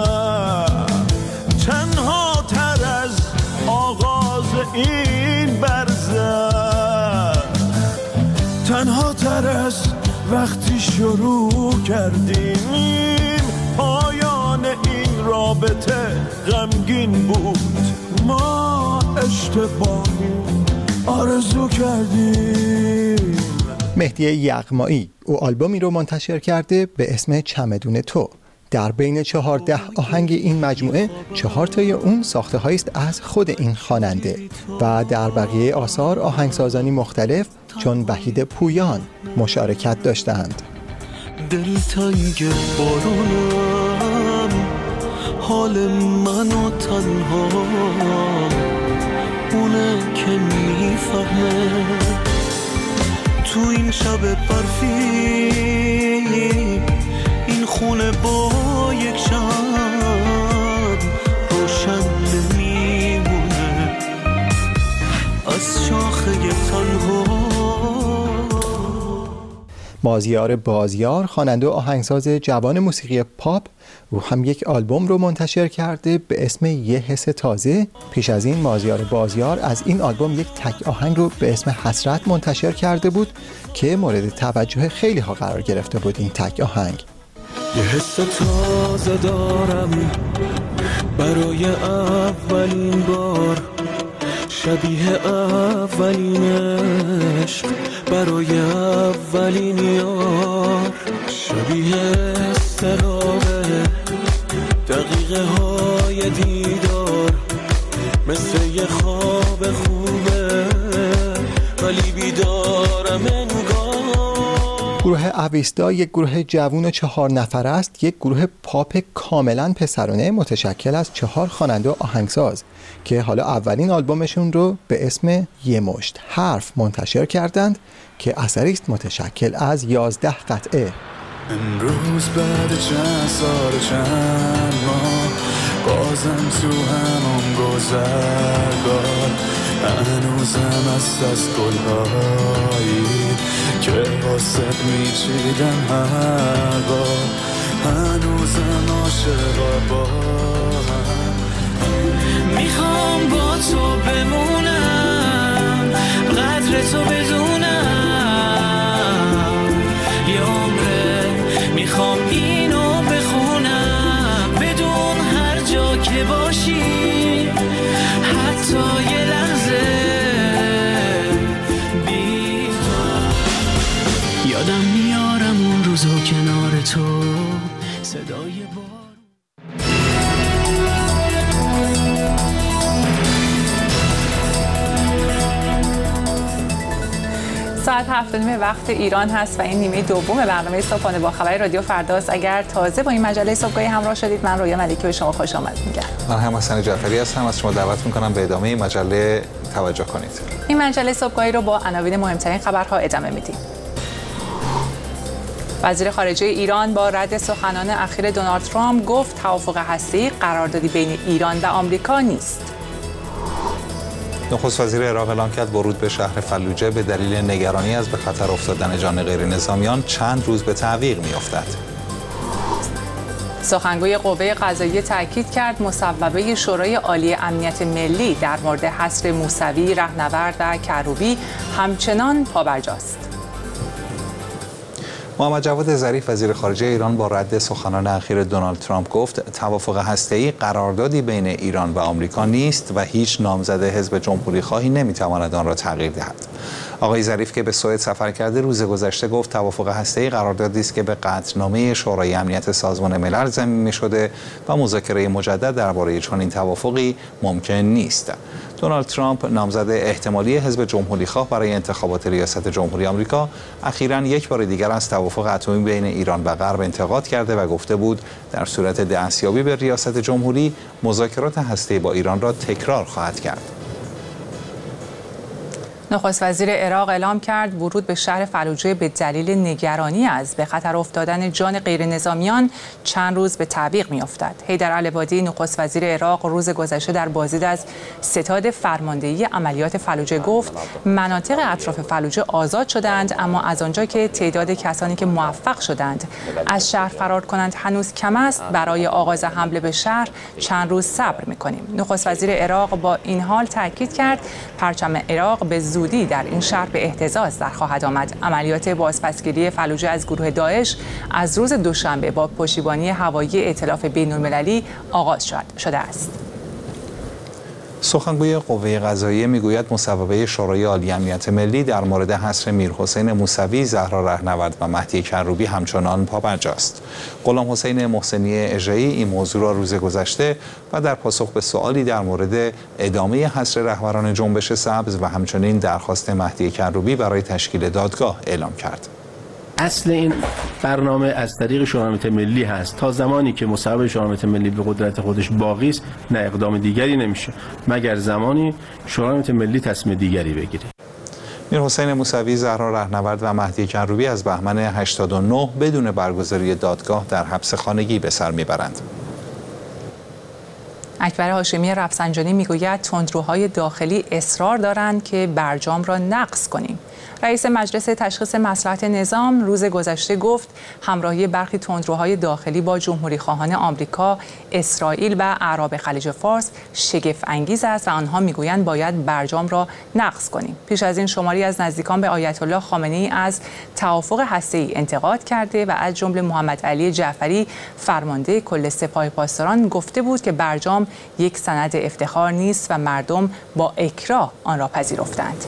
تنها تر از آغاز این برزن، تنها تر از وقتی شروع کردیم. پایان این رابطه غمگین بود، ما اشتباهی آرزو کردیم. مهدی یغمایی او آلبومی رو منتشر کرده به اسم چمدون تو. در بین 14 آهنگ این مجموعه 4 تای اون ساخته هایی است از خود این خواننده و در بقیه آثار آهنگسازانی مختلف چون وحید پویان مشارکت داشتند. دلتنگ بارونم، حال منو تنها اونه که میفهمه. تو این شب برفی این خونه با یک شب روشن نمیمونه از شاخه تنها. مازیار بازیار خواننده و آهنگساز جوان موسیقی پاپ او هم یک آلبوم رو منتشر کرده به اسم یه حس تازه. پیش از این مازیار بازیار از این آلبوم یک تک آهنگ رو به اسم حسرت منتشر کرده بود که مورد توجه خیلی ها قرار گرفته بود این تک آهنگ. یه حس تازه دارم برای اولین بار، شبیه اولین عشق برای اولین یار، شبیه استرابه دقیقه های دیدار، مثل یه خواب خوبه ولی بیدارم انگار. گروه اویستا یک گروه جوان 4 نفره است، یک گروه پاپ کاملا پسرانه متشکل از 4 خواننده و آهنگساز که حالا اولین آلبومشون رو به اسم یه مشت حرف منتشر کردند که اثری است متشکل از 11 قطعه. امروز بعد چند سال چند ماه بازم تو همون گذرگاه، هنوزم از گلهایی که واسه میچیدم هر بار، هنوزم عاشقا با هم. میخوام با تو بمونم، قدر تو بدونم، یه عمره میخوام اینو بخونم، بدون هر جا که باشی حتی یه لحظه بی تو. یادم میارم اون روزو کنار تو، صدا ساعت 7:30 وقت ایران هست و این نیمه دوم برنامه صبحانه با خبر رادیو فرداست. اگر تازه با این مجله صبحگاهی همراه شدید، من رویا ملکی به شما خوش آمد میگم. من هم حسن جعفری هستم. از شما دعوت میکنم به ادامه این مجله توجه کنید. این مجله صبحگاهی رو با عناوین مهمترین خبرها ادامه میدیم. وزیر خارجه ایران با رد سخنان اخیر دونالد ترامپ گفت توافق هسته‌ای قراردادی بین ایران و آمریکا نیست. نخست وزیر عراق اعلام کرد ورود به شهر فلوجه به دلیل نگرانی از به خطر افتادن جان غیر نظامیان چند روز به تعویق می‌افتد. سخنگوی قوه قضاییه تاکید کرد مصوبه شورای عالی امنیت ملی در مورد حصر موسوی، رهنورد و کروبی همچنان پابرجاست. محمد جواد ظریف وزیر خارجه ایران با رد سخنان اخیر دونالد ترامپ گفت توافق هسته‌ای قراردادی بین ایران و آمریکا نیست و هیچ نامزد حزب جمهوری خواهی نمیتواند آن را تغییر دهد. آقای ظریف که به سوئد سفر کرده روز گذشته گفت توافق هسته‌ای قراردادی است که به قطعنامه شورای امنیت سازمان ملل ضمیمه شده و مذاکره مجدد درباره چنین توافقی ممکن نیست. دونالد ترامپ نامزد احتمالی حزب جمهوری‌خواه برای انتخابات ریاست جمهوری آمریکا اخیراً یک بار دیگر از توافق اتمی بین ایران و غرب انتقاد کرده و گفته بود در صورت دستیابی به ریاست جمهوری مذاکرات هسته‌ای با ایران را تکرار خواهد کرد. نخست وزیر عراق اعلام کرد ورود به شهر فلوجه به دلیل نگرانی از به خطر افتادن جان غیر نظامیان چند روز به تعویق می‌افتد. حیدر العبادی نخست وزیر عراق روز گذشته در بازدید از ستاد فرماندهی عملیات فلوجه گفت مناطق اطراف فلوجه آزاد شدند، اما از آنجا که تعداد کسانی که موفق شدند از شهر فرار کنند هنوز کم است، برای آغاز حمله به شهر چند روز صبر می‌کنیم. نخست وزیر عراق با این حال تاکید کرد پرچم عراق به زودی در این شهر به اهتزاز در خواهد آمد. عملیات بازپسگیری فلوجه از گروه داعش از روز دوشنبه با پشتیبانی هوایی ائتلاف بین‌المللی آغاز شده است. سخنگوی قوه قضاییه میگوید مصوبه شورای عالی امنیت ملی در مورد حصر میرحسین موسوی، زهرا رهنورد و مهدی کروبی همچنان پابرجاست. غلام حسین محسنی اژه‌ای این موضوع را روز گذشته و در پاسخ به سوالی در مورد ادامه حصر رهبران جنبش سبز و همچنین درخواست مهدی کروبی برای تشکیل دادگاه اعلام کرد. اصل این برنامه از طریق شورای امنیت ملی هست. تا زمانی که مصوبه شورای امنیت ملی به قدرت خودش باقی است، نه اقدام دیگری نمیشه مگر زمانی شورای امنیت ملی تصمیم دیگری بگیره. میرحسین موسوی، زهرا رهنورد و مهدی کروبی از بهمن 89 بدون برگزاری دادگاه در حبس خانگی به سر میبرند. اکبر هاشمی رفسنجانی میگوید تندروهای داخلی اصرار دارند که برجام را نقض کنیم. رئیس مجلس تشخیص مصلحت نظام روز گذشته گفت همراهی برخی تندروهای داخلی با جمهوری خواهان آمریکا، اسرائیل و اعراب خلیج فارس شگفت انگیز است و آنها میگویند باید برجام را نقض کنیم. پیش از این شماری از نزدیکان به آیت الله خامنه‌ای از توافق هسته‌ای انتقاد کرده و از جمله محمد علی جعفری فرمانده کل سپاه پاسداران گفته بود که برجام یک سند افتخار نیست و مردم با اکراه آن را پذیرفتند.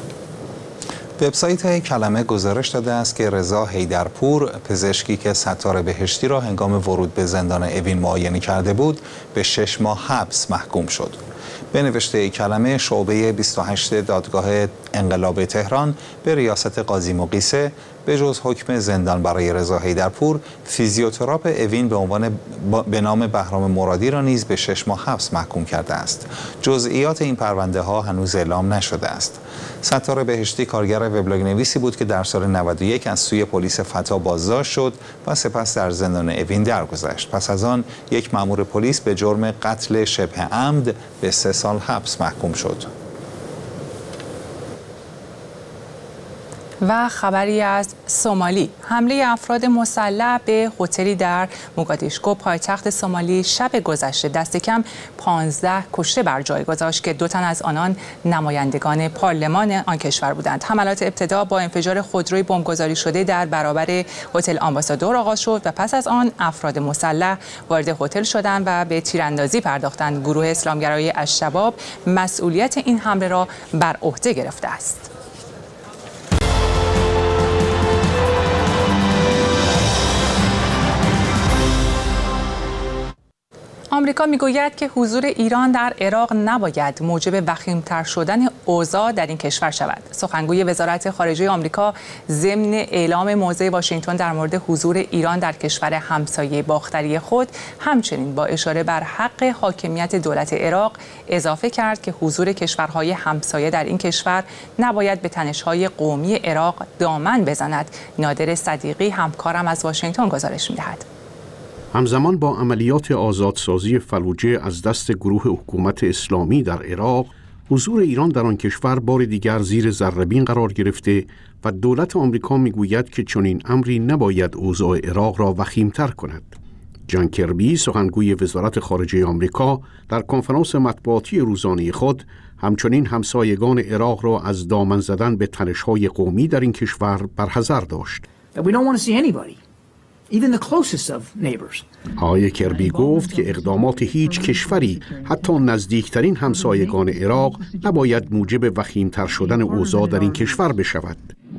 وبسایت کلمه گزارش داده است که رضا حیدرپور، پزشکی که ستار بهشتی را هنگام ورود به زندان اوین معاینه کرده بود، به 6 ماه حبس محکوم شد. به نوشته کلمه، شعبه 28 دادگاه انقلاب تهران به ریاست قاضی مقیسه به جز حکم زندان برای رضا حیدرپور، فیزیوتراپ اوین به نام بهرام مرادی را نیز به 6 ماه حبس محکوم کرده است. جزئیات این پرونده ها هنوز اعلام نشده است. ستار بهشتی کارگر وبلاگ نویسی بود که در سال 91 از سوی پلیس فتا بازداشت شد و سپس در زندان اوین درگذشت. پس از آن یک مأمور پلیس به جرم قتل شبه عمد به 3 سال حبس محکوم شد. و خبری از سومالی. حمله افراد مسلح به هتلی در موگادیشو پایتخت سومالی شب گذشته دست کم 15 کشته بر جای گذاشت که 2 تن از آنان نمایندگان پارلمان آن کشور بودند. حملات ابتدا با انفجار خودروی بمبگذاری شده در برابر هتل آمباسادور آغاز شد و پس از آن افراد مسلح وارد هتل شدند و به تیراندازی پرداختند. گروه اسلامگرای الشباب مسئولیت این حمله را بر عهده گرفته است. آمریکا میگوید که حضور ایران در عراق نباید موجب وخیم‌تر شدن اوضاع در این کشور شود. سخنگوی وزارت خارجه آمریکا ضمن اعلام موضع واشنگتن در مورد حضور ایران در کشور همسایه باختری خود، همچنین با اشاره بر حق حاکمیت دولت عراق اضافه کرد که حضور کشورهای همسایه در این کشور نباید به تنش‌های قومی عراق دامن بزند. نادر صدیقی همکارم از واشنگتن گزارش می‌دهد. همزمان با عملیات آزادسازی فلوجه از دست گروه حکومت اسلامی در عراق، حضور ایران در آن کشور بار دیگر زیر ذره‌بین قرار گرفته و دولت آمریکا میگوید که چنین امری نباید اوضاع عراق را وخیم‌تر کند. جان کربی، سخنگوی وزارت خارجه آمریکا، در کنفرانس مطبوعاتی روزانه خود همچنین همسایگان عراق را از دامن زدن به تنش‌های قومی در این کشور برحذر داشت. آقای کربی گفت که اقدامات هیچ کشوری، حتی نزدیکترین همسایگان عراق، نباید موجب وخیم‌تر شدن اوضاع در این کشور بشود.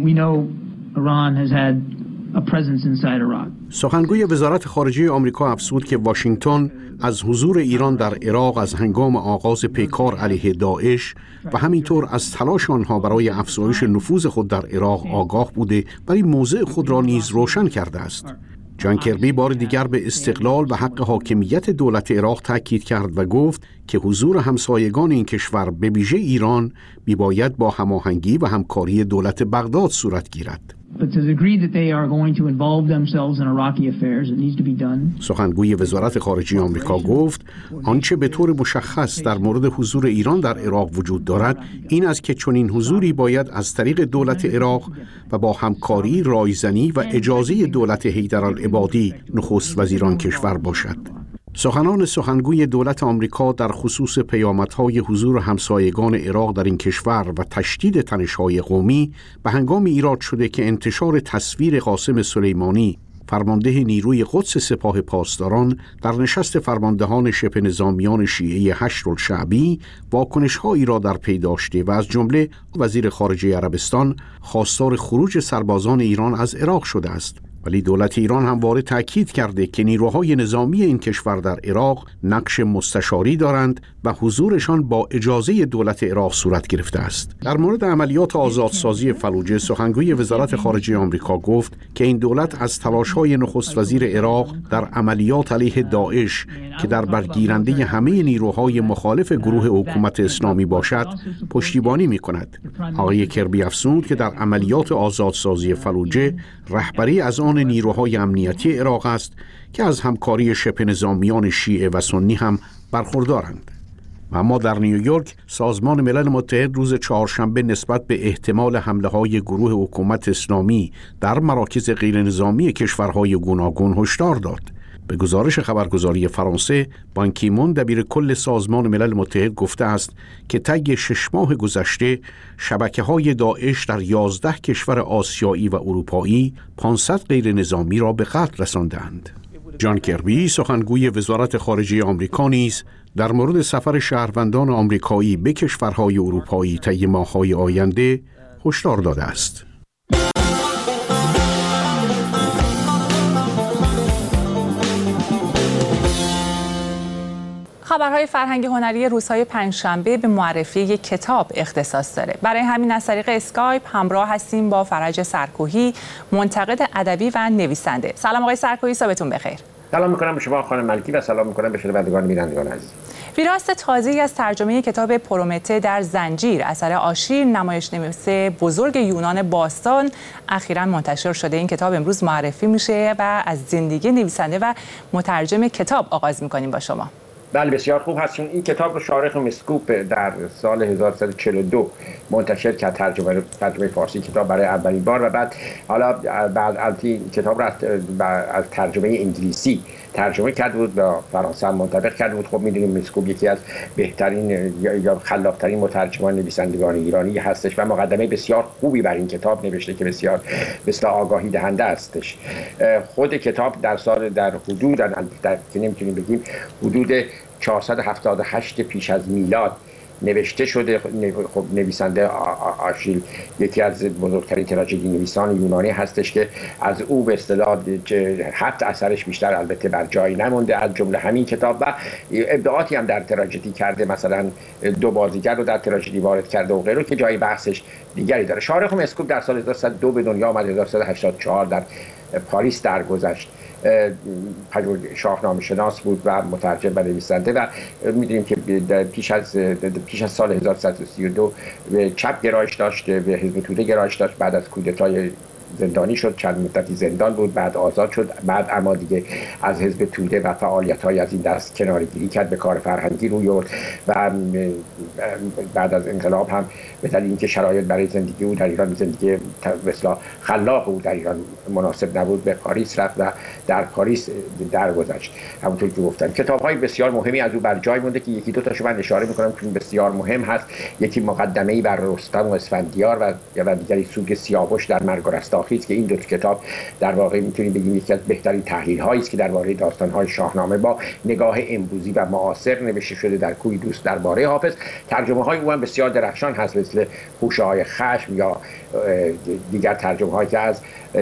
سخنگوی وزارت خارجه آمریکا افزود که واشنگتن از حضور ایران در عراق از هنگام آغاز پیکار علیه داعش و همینطور از تلاش آنها برای افزایش نفوذ خود در عراق آگاه بوده و این موضع خود را نیز روشن کرده است. جان کربی بار دیگر به استقلال و حق حاکمیت دولت عراق تاکید کرد و گفت که حضور همسایگان این کشور به ویژه ایران میباید با هماهنگی و همکاری دولت بغداد صورت گیرد. سخنگوی وزارت خارجه آمریکا گفت آنچه به طور مشخص در مورد حضور ایران در عراق وجود دارد این است که چنین حضوری باید از طریق دولت عراق و با همکاری، رایزنی و اجازه دولت حیدرالعبادی نخست وزیر آن کشور باشد. سخنان سخنگوی دولت آمریکا در خصوص پیامدهای حضور همسایگان عراق در این کشور و تشدید تنش‌های قومی به هنگام ایراد شده که انتشار تصویر قاسم سلیمانی، فرمانده نیروی قدس سپاه پاسداران، در نشست فرماندهان شبه نظامیان شیعه حشدالشعبی واکنش‌هایی را در پی داشته و از جمله وزیر خارجه عربستان خواستار خروج سربازان ایران از عراق شده است. ولی دولت ایران همواره تأکید کرده که نیروهای نظامی این کشور در عراق نقش مستشاری دارند و حضورشان با اجازه دولت عراق صورت گرفته است. در مورد عملیات آزادسازی فلوجه، سخنگوی وزارت خارجه آمریکا گفت که این دولت از تلاش‌های نخست وزیر عراق در عملیات علیه داعش که در برگیرنده همه نیروهای مخالف گروه حکومت اسلامی باشد، پشتیبانی می‌کند. آقای کربی افزود که در عملیات آزادسازی فلوجه رهبری از آن نیروهای امنیتی عراق است که از همکاری شبه نظامیان شیعه و سنی هم برخوردارند. اما در نیویورک سازمان ملل متحد روز چهارشنبه نسبت به احتمال حمله‌های گروه حکومت اسلامی در مراکز غیرنظامی کشورهای گوناگون هشدار داد. به گزارش خبرگزاری فرانسه، بان کی مون دبیر کل سازمان ملل متحد گفته است که طی 6 ماه گذشته شبکه‌های داعش در 11 کشور آسیایی و اروپایی 500 غیر نظامی را به قتل رساندند. جان کربی، سخنگوی وزارت خارجه آمریکا نیز در مورد سفر شهروندان آمریکایی به کشورهای اروپایی طی ماه‌های آینده هشدار داده است. خبرهای فرهنگی هنری روزهای پنجشنبه به معرفی یک کتاب اختصاص داره. برای همین از طریق اسکایپ همراه هستیم با فرج سرکوهی، منتقد ادبی و نویسنده. سلام آقای سرکوهی، صبحتون بخیر. سلام میکنم به شما خانم ملکی و سلام میکنم به شنوندگان بینندگان عزیز. ویراست تازه‌ای از ترجمه کتاب پرومته در زنجیر اثر آشیر، نمایش‌نویس بزرگ یونان باستان، اخیراً منتشر شده. این کتاب امروز معرفی میشه و از زندگی نویسنده و مترجم کتاب آغاز میکنیم با شما. بله بسیار خوب هستون. این کتاب رو شارخ مسکوپ در سال 1342 منتشر کرد، ترجمه فارسی کتاب برای اولین بار و بعد بعد این کتاب رو از ترجمه انگلیسی ترجمه کرده بود و فرانسه هم منطبق کرده بود. خب میدونیم مسکوپ یکی از بهترین یا خلاق‌ترین مترجمان نویسندگان ایرانی هستش و مقدمه بسیار خوبی بر این کتاب نوشته که بسیار آگاهی دهنده هستش. خود کتاب در حدود که نمیتونیم بگیم حدود 478 پیش از میلاد نوشته شده. خب نویسنده آشیل یکی از بزرگترین تراژدی نویسان یونانی هستش که از او به اصطلاح حتی اثرش بیشتر البته بر جایی نمونده از جمله همین کتاب و ابداعاتی هم در تراژدی کرده، مثلا 2 بازیگر رو در تراژدی وارد کرده و غیره که جای بحثش دیگری داره. شارخ مسکوب در سال 1102 به دنیا آمد، 1184 در پاریس درگذشت. شاهنامه شناس بود و مترجم و نویسنده و می‌دونیم که پیش از سال 1132 چپ گرایش داشت، به حزب توده گرایش داشت. بعد از کودتای زندانی شد، چند مدتی زندان بود، بعد آزاد شد. بعد اما دیگه از حزب توده و فعالیت‌های از این دست کناره‌گیری کرد، به کار فرهنگی روی آورد و بعد از انقلاب هم به دلیل اینکه شرایط برای زندگی او در ایران، زندگی مثلا خلاق او در ایران مناسب نبود، به پاریس رفت و در پاریس درگذشت. همونطور که گفتم کتاب‌های بسیار مهمی از او بر جای مونده که یکی دو تاشو من اشاره می‌کنم که بسیار مهم هست. یکی مقدمه‌ای بر رستم و اسفندیار و دیگری سوگ سیاوش در مرگ و رستاخیز که این دو کتاب در واقع میتونیم بگیم یکی از بهترین تحلیل‌هایی است که درباره داستان‌های شاهنامه با نگاه امروزی و معاصر نوشته شده در کوی دوست درباره حافظ. ترجمه‌های او هم بسیار درخشان هست، مثل خوشه‌های خشم یا دیگر ترجمه‌هایی که از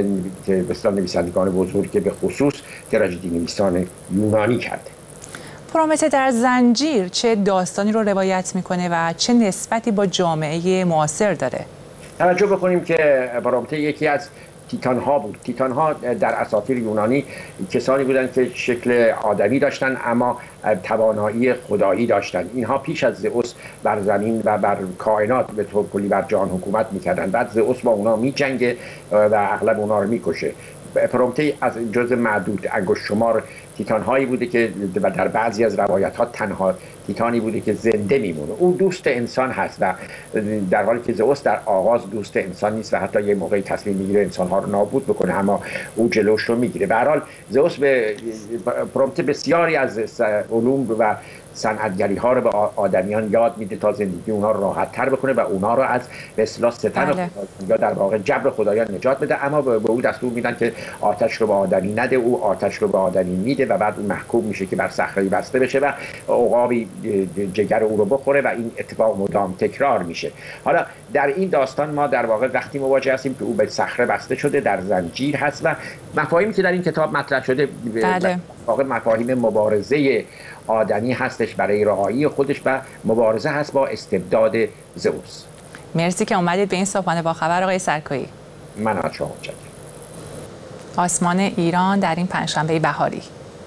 بسیار نویسندگان بزرگی که به خصوص تراژدی نویسان یونانی کرده. پرومته در زنجیر چه داستانی رو روایت میکنه و چه نسبتی با جامعه معاصر داره؟ توجه بکنیم که پرومته یکی از تیتان ها بود. تیتان ها در اساطیر یونانی کسانی بودند که شکل آدمی داشتند اما توانایی خدایی داشتند. اینها پیش از زئوس بر زمین و بر کائنات به طور کلی بر جهان حکومت میکردند. بعد زئوس با اونا میجنگه و اغلب اونا رو میکشه. پرومته از جز معدود انگشت شمار تیتان هایی بوده که و در بعضی از روایت ها تنها تیتانی بوده که زنده میمونه. او دوست انسان هست و در حالی که زئوس در آغاز دوست انسان نیست و حتی یه موقعی تصمیم میگیره انسان ها رو نابود بکنه، اما او جلوش رو میگیره. به هر حال زئوس به پرومته بسیاری از علوم و صنعتگری ها رو به آدمیان یاد میده تا زندگی اونها رو راحت تر بکنه و اونها رو از به اصطلاح ستم یا در واقع جبر خدایان نجات بده. اما به او دستور میدن که آتش رو به آدمی نده. او آتش رو به آدمی میده و بعد اون محکوم میشه که بر صخره بسته بشه و عقابی جگر او رو بخوره و این اتفاق مدام تکرار میشه. حالا در این داستان ما در واقع وقتی مواجه هستیم که او به صخره بسته شده، در زنجیر هست و مفاهیمی که در این کتاب مطرح شده واقع مفاهیم مبارزه آدمی هستش برای رهایی خودش و مبارزه هست با استبداد زئوس. مرسی که اومدید به این صبحانه با خبر آقای سرکایی. من از شما متشکرم. آسمان ایران در این پنجشنبه بهاری.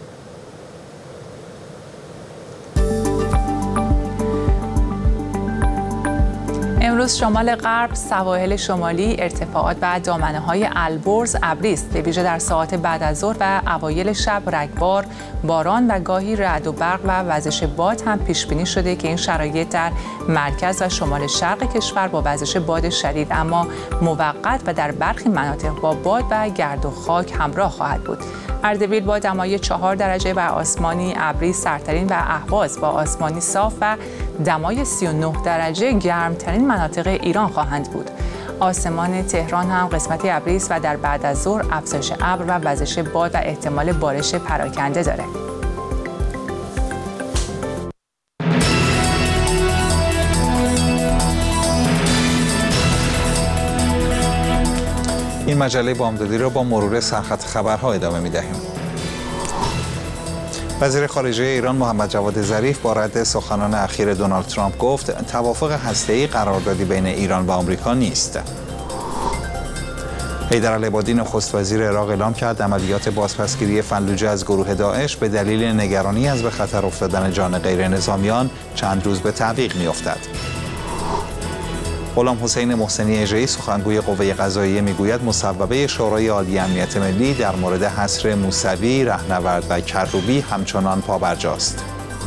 امروز شمال غرب، سواحل شمالی، ارتفاعات و دامنه‌های البرز ابری است. به ویژه در ساعات بعد از ظهر و اوایل شب رگبار، باران و گاهی رعد و برق و وزش باد هم پیش بینی شده که این شرایط در مرکز و شمال شرق کشور با وزش باد شدید اما موقت و در برخی مناطق با باد و گرد و خاک همراه خواهد بود. اردبیل با دمای 4 درجه و آسمانی ابری سرترین و اهواز با آسمانی صاف و دمای 39 درجه گرمترین مناطق ایران خواهند بود. آسمان تهران هم قسمتی ابری است و در بعد از ظهر افزایش ابر و وزش باد و احتمال بارش پراکنده داره. این مجله بامدادی را با مرور سرخط خبرها ادامه می‌دهیم. وزیر خارجه ایران محمد جواد ظریف با رد سخنان اخیر دونالد ترامپ گفت توافق هسته‌ای قراردادی بین ایران و آمریکا نیست. حیدر العبادی نخست وزیر عراق اعلام کرد عملیات بازپسگیری فلوجه از گروه داعش به دلیل نگرانی از به خطر افتادن جان غیر نظامیان چند روز به تعویق می‌افتد. غلام حسین محسنی اژه‌ای سخنگوی قوه قضاییه میگوید مصوبه شورای عالی امنیت ملی در مورد حصر موسوی، رهنورد و کروبی همچنان پابرجاست.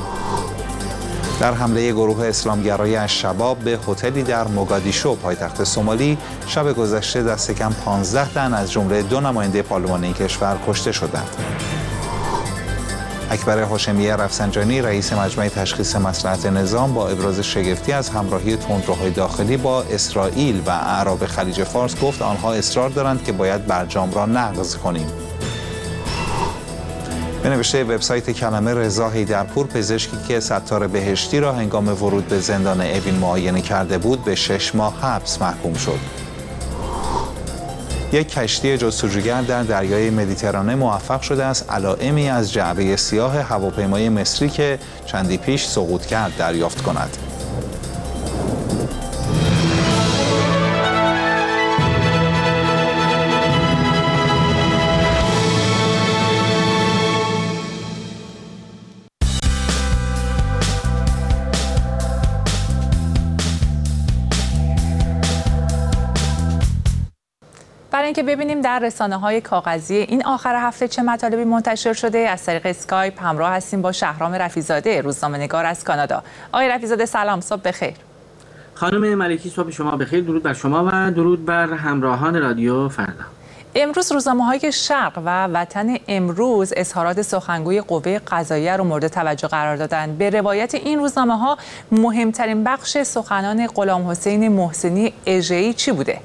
در حمله گروه اسلامگرای الشباب به هتلی در موگادیشو پایتخت سومالی شب گذشته دست کم 15 تن از جمله 2 نماینده پارلمانی کشور کشته شدند. اکبر هاشمی رفسنجانی رئیس مجمع تشخیص مصلحت نظام با ابراز شگفتی از همراهی تندروهای داخلی با اسرائیل و اعراب خلیج فارس گفت آنها اصرار دارند که باید برجام را نقض کنیم. به نوشته وبسایت کلمه، رضا حیدرپور پزشکی که ستار بهشتی را هنگام ورود به زندان اوین معاینه کرده بود به 6 ماه حبس محکوم شد. یک کشتی جستجوگر در دریای مدیترانه موفق شده است علائمی از جعبه سیاه هواپیمای مصری که چندی پیش سقوط کرد دریافت کند. برای اینکه ببینیم در رسانه‌های کاغذی این آخر هفته چه مطالبی منتشر شده، از طریق اسکایپ همراه هستیم با شهرام رفیع‌زاده، روزنامه‌نگار از کانادا. آقای رفیع‌زاده سلام، صبح بخیر. خانم ملکی صبح شما بخیر، درود بر شما و درود بر همراهان رادیو فردا. امروز روزنامه‌های شرق و وطن امروز اظهارات سخنگوی قوه قضاییه رو مورد توجه قرار دادن. به روایت این روزنامه‌ها مهمترین بخش سخنان غلامحسین محسنی اژه‌ای چی بوده؟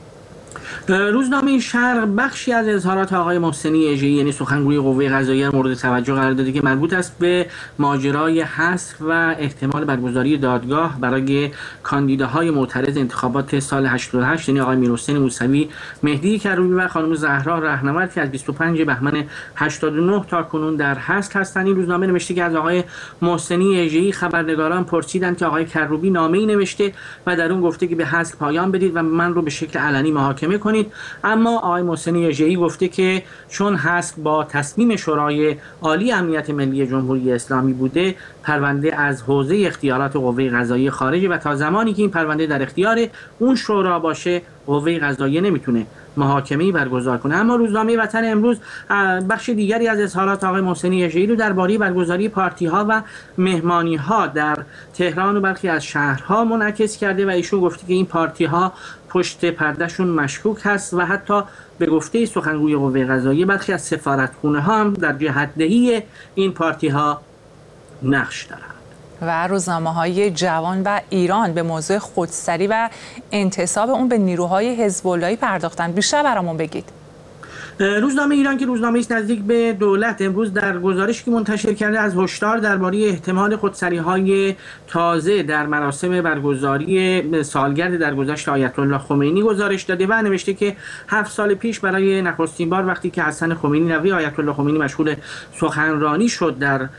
روزنامه شرق بخشی از اظهارات آقای محسنی اژه‌ای یعنی سخنگوی قوه قضاییه مورد توجه قرار داده که مربوط است به ماجرای حذف و احتمال برگزاری دادگاه برای کاندیداهای معترض انتخابات سال 88 یعنی آقای میرحسین موسوی، مهدی کروبی و خانم زهرا رهنورد که از 25 بهمن 89 تا کنون در حبس هستند. این روزنامه نوشته که از آقای محسنی اژه‌ای خبرنگاران پرسیدند که آقای کروبی نامه‌ای نوشته و در اون گفته که به حذف پایان بدید و من رو به شکل علنی محاکمه کنید، اما آقای محسنی اژه‌ای گفته که چون حذف با تصمیم شورای عالی امنیت ملی جمهوری اسلامی بوده، پرونده از حوزه اختیارات قوه قضاییه خارجه و تا زمانی که این پرونده در اختیار اون شورا باشه قوه قضاییه نمیتونه محاکمه‌ای برگزار کنه. اما روزنامه وطن امروز بخش دیگری از اظهارات آقای محسنی اژه‌ای رو درباره برگزاری پارتی‌ها و مهمانی‌ها در تهران و برخی از شهرها منعکس کرده و ایشون گفته که این پارتی‌ها پشت پردهشون مشکوک هست و حتی به گفته سخنگوی قوه قضاییه برخی از سفارتخونه‌ها هم در جهت‌دهی این پارتی‌ها نقش دارند. و روزنامه‌های جوان و ایران به موضوع خودسری و انتصاب اون به نیروهای حزب اللهی پرداختن. بیشتر برامون بگید. روزنامه ایران که روزنامه‌ای است نزدیک به دولت امروز در گزارشی که منتشر کرده از هشدار درباره احتمال خودسری‌های تازه در مراسم برگزاری سالگرد درگذشت آیت الله خمینی گزارش داده و نوشته که 7 سال پیش برای نخستین بار وقتی که حسن خمینی نوی آیت الله خمینی مشغول سخنرانی شد در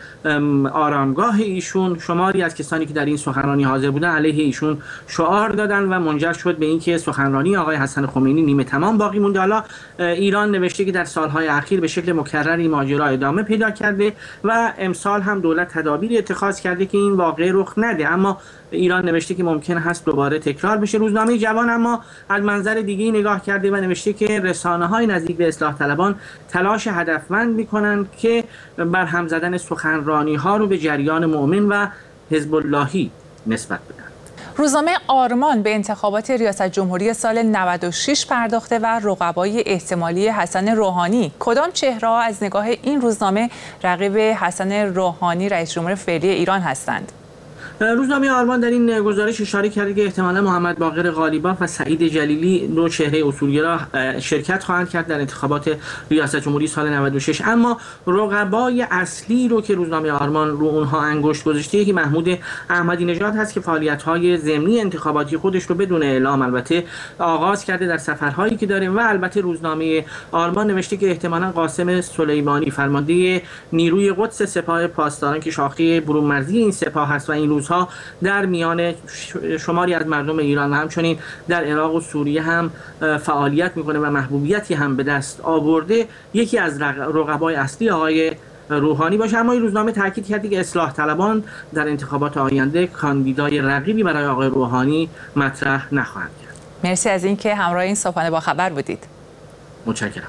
آرامگاه ایشون، شماری از کسانی که در این سخنرانی حاضر بودند علیه ایشون شعار دادند و منجر شد به اینکه سخنرانی آقای حسن خمینی نیمه تمام باقی مونده. حالا ایران نوشته که در سالهای اخیر به شکل مکرری ماجرا ادامه پیدا کرده و امسال هم دولت تدابیر اتخاذ کرده که این واقعه رخ نده، اما ایران نوشته که ممکن هست دوباره تکرار بشه. روزنامه جوان اما از منظر دیگه‌ای نگاه کرده و نوشته که رسانه‌های نزدیک به اصلاح طلبان تلاش هدفمند می‌کنند که برهم زدن سخنرانی‌ها رو به جریان مؤمن و حزب اللهی نسبت بدن. روزنامه آرمان به انتخابات ریاست جمهوری سال 96 پرداخته و رقبای احتمالی حسن روحانی. کدام چهره‌ها از نگاه این روزنامه رقیب حسن روحانی رئیس جمهور فعلی ایران هستند؟ روزنامه آرمان در این گزارش اشاره کرده که احتمالاً محمد باقر غالیباف و سعید جلیلی دو چهره اصولگرا شرکت خواهند کرد در انتخابات ریاست جمهوری سال 96، اما رقبای اصلی رو که روزنامه آرمان رو اونها انگشت گذاشته که محمود احمدی نژاد هست که فعالیت‌های ضمنی انتخاباتی خودش رو بدون اعلام البته آغاز کرده در سفرهایی که داره و البته روزنامه آرمان نوشته که احتمالاً قاسم سلیمانی فرمانده نیروی قدس سپاه پاسداران که شاخه برون‌مرزی این سپاه هست و این روزها در میان شماری از مردم ایران و همچنین در عراق و سوریه هم فعالیت میکنه و محبوبیتی هم به دست آورده، یکی از رقبای اصلی آقای روحانی باشه. اما این روزنامه تاکید کرده که اصلاح طلبان در انتخابات آینده کاندیدای رقیبی برای آقای روحانی مطرح نخواهند کرد. مرسی از اینکه همراه این صبحانه با خبر بودید. متشکرم.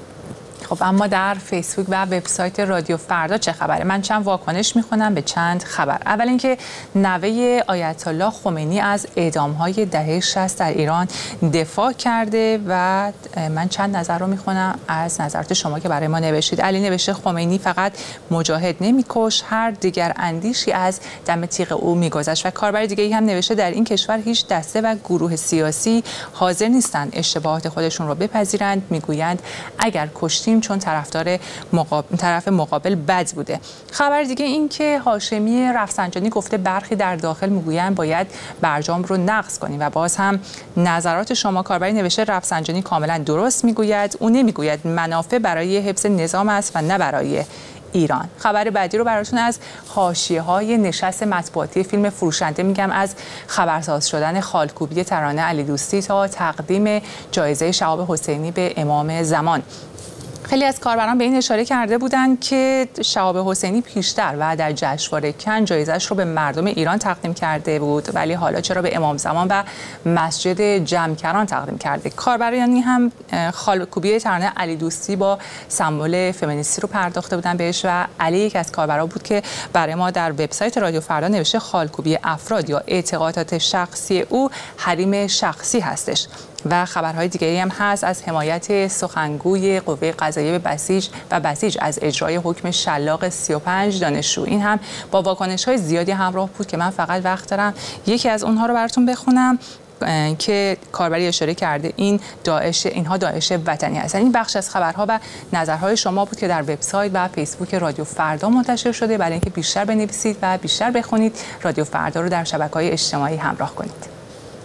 خب اما در فیسبوک و وبسایت رادیو فردا چه خبره؟ من چند واکنش میخونم به چند خبر. اول اینکه نوه آیت الله خمینی از اعدام‌های دهه 60 در ایران دفاع کرده و من چند نظر رو میخونم از نظرات شما که برای ما نوشتید. علی نوشته خمینی فقط مجاهد نمیکش، هر دیگر اندیشی از دم تیغ او میگذشت. و کاربر دیگه‌ای هم نوشته در این کشور هیچ دسته و گروه سیاسی حاضر نیستند اشتباهات خودشون رو بپذیرند. میگویند اگر کشتیم نمی‌کنیم چون طرف مقابل بد بوده. خبر دیگه این که هاشمی رفسنجانی گفته برخی در داخل میگویند باید برجام رو نقض کنیم و باز هم نظرات شما. کاربری نوشته رفسنجانی کاملا درست میگوید، او نمیگوید منافع برای حفظ نظام است و نه برای ایران. خبر بعدی رو براتون از حاشیه‌های نشست مطبوعاتی فیلم فروشنده میگم، از خبرساز شدن خالکوبی ترانه علی دوستی تا تقدیم جایزه شهاب حسینی به امام زمان. خیلی از کاربران به این اشاره کرده بودند که شهاب حسینی پیشتر و در جشنواره کن جایزه‌اش رو به مردم ایران تقدیم کرده بود، ولی حالا چرا به امام زمان و مسجد جمکران تقدیم کرده. کاربرانی هم خالکوبی ترانه علی دوستی با سمبل فمینیستی رو پرداخته بودن بهش و علی یک از کاربران بود که برای ما در وبسایت رادیو فردا نوشته خالکوبی افراد یا اعتقادات شخصی او حریم شخصی هستش. و خبرهای دیگری هم هست از حمایت سخنگوی قوه قضاییه به بسیج از اجرای حکم شلاق 35 دانشجو. این هم با واکنش‌های زیادی همراه بود که من فقط وقت دارم یکی از اونها رو براتون بخونم که کاربری اشاره کرده اینها داعش وطنی هستن. این بخش از خبرها و نظرهای شما بود که در وبسایت و فیسبوک رادیو فردا منتشر شده. برای اینکه بیشتر بنویسید و بیشتر بخونید، رادیو فردا رو در شبکه‌های اجتماعی همراه کنید.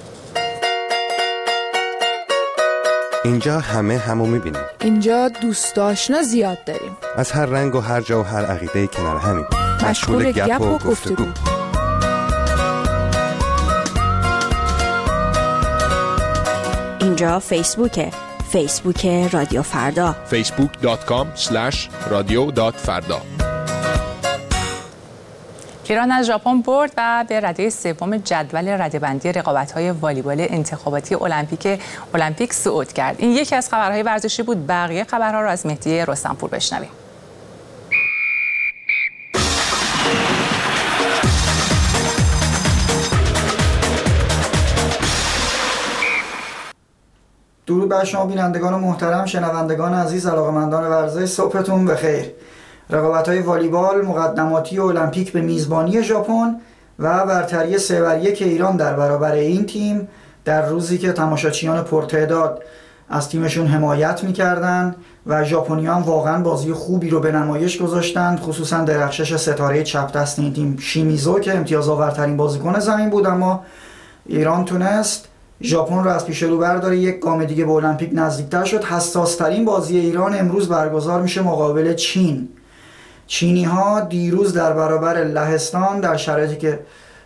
اینجا همو میبینیم. اینجا دوست آشنا زیاد داریم. از هر رنگ و هر جا و هر عقیده کنار همین. مشغول گپ و گفتگو. اینجا فیسبوک رادیو فردا. facebook.com/radio.farda. ایران از ژاپن برد و به رده سوم جدول رده‌بندی رقابت‌های والیبال انتخاباتی المپیک صعود کرد. این یکی از خبرهای ورزشی بود. بقیه خبرها رو از مهدی رستمپور بشنویم. درود بر شما بینندگان محترم، شنوندگان عزیز، علاقه‌مندان ورزش، صبحتون بخیر. رقابت‌های والیبال مقدماتی المپیک به میزبانی ژاپن و برتری 3-1 ایران در برابر این تیم در روزی که تماشاچیان پرتعداد از تیمشون حمایت می‌کردند و ژاپنیان واقعا بازی خوبی رو به نمایش گذاشتند، خصوصا درخشش ستاره چپ دست این تیم شیمیزو که امتیازآورترین بازیکن زمین بود، اما ایران تونست ژاپن رو از پیش رو برداره، یک گام دیگه به المپیک نزدیکتر شد. حساس‌ترین بازی ایران امروز برگزار میشه مقابل چین. چینی‌ها دیروز در برابر لهستان در شرایطی که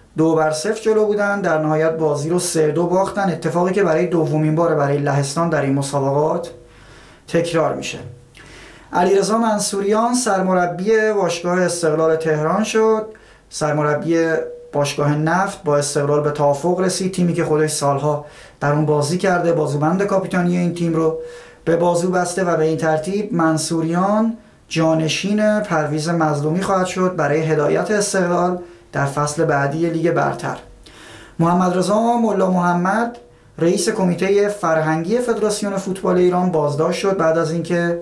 2-0 جلو بودن در نهایت بازی رو 3-2 باختن، اتفاقی که برای دومین بار برای لهستان در این مسابقات تکرار میشه. علیرضا منصوریان سرمربی باشگاه استقلال تهران شد. سرمربی باشگاه نفت با استقلال به توافق رسید، تیمی که خودش سالها در اون بازی کرده، بازوبند کاپیتانی این تیم رو به بازو بسته و به این ترتیب منصوریان جانشین پرویز مظلومی خواهد شد برای هدایت استقلال در فصل بعدی لیگ برتر. محمد رضا ملا محمد رئیس کمیته فرهنگی فدراسیون فوتبال ایران بازداشت شد بعد از اینکه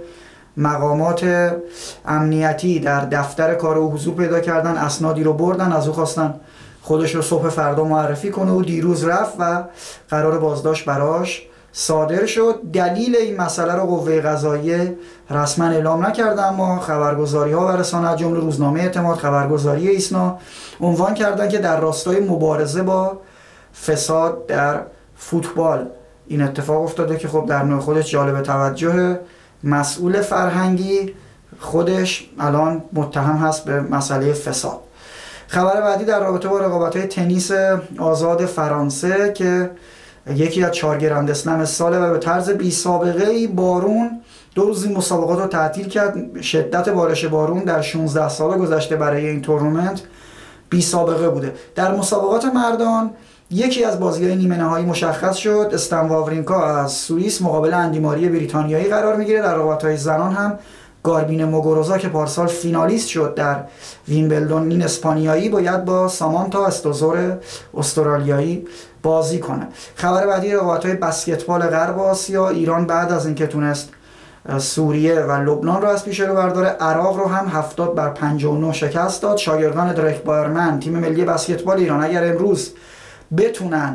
مقامات امنیتی در دفتر کار او حضور پیدا کردن، اسنادی رو بردن، از او خواستن خودش رو صبح فردا معرفی کنه و دیروز رفت و قرار بازداشت براش صادر شد. دلیل این مسئله رو قوه قضاییه رسما اعلام نکرده، اما خبرگزاری‌ها و رسانه‌ها جمله روزنامه اعتماد، خبرگزاری ایسنا عنوان کردن که در راستای مبارزه با فساد در فوتبال این اتفاق افتاده که خب در نوع خودش جالب توجه. مسئول فرهنگی خودش الان متهم هست به مسئله فساد. خبر بعدی در رابطه با رقابت‌های تنیس آزاد فرانسه که یکی از 4 گرند اسلم ساله و به طرز بی سابقه‌ای بارون 2 روز این مسابقات رو تعطیل کرد. شدت بارش بارون در 16 سال گذشته برای این تورنمنت بی سابقه بوده. در مسابقات مردان یکی از بازی‌های نیمه نهایی مشخص شد. استن واورینکا از سوئیس مقابل اندی ماری بریتانیایی قرار میگیره. در رقابت‌های زنان هم گاربین موگوروزا که پارسال فینالیست شد در ویمبلدون این اسپانیایی باید با سامانتا استوزور استرالیایی بازی کنه. خبر بعدی رقابت‌های بسکتبال غرب آسیا، ایران بعد از اینکه تونست سوریه و لبنان رو از پیش رو برداره، عراق رو هم 70-59 شکست داد. شاگردان درک بایرمن تیم ملی بسکتبال ایران اگر امروز بتونن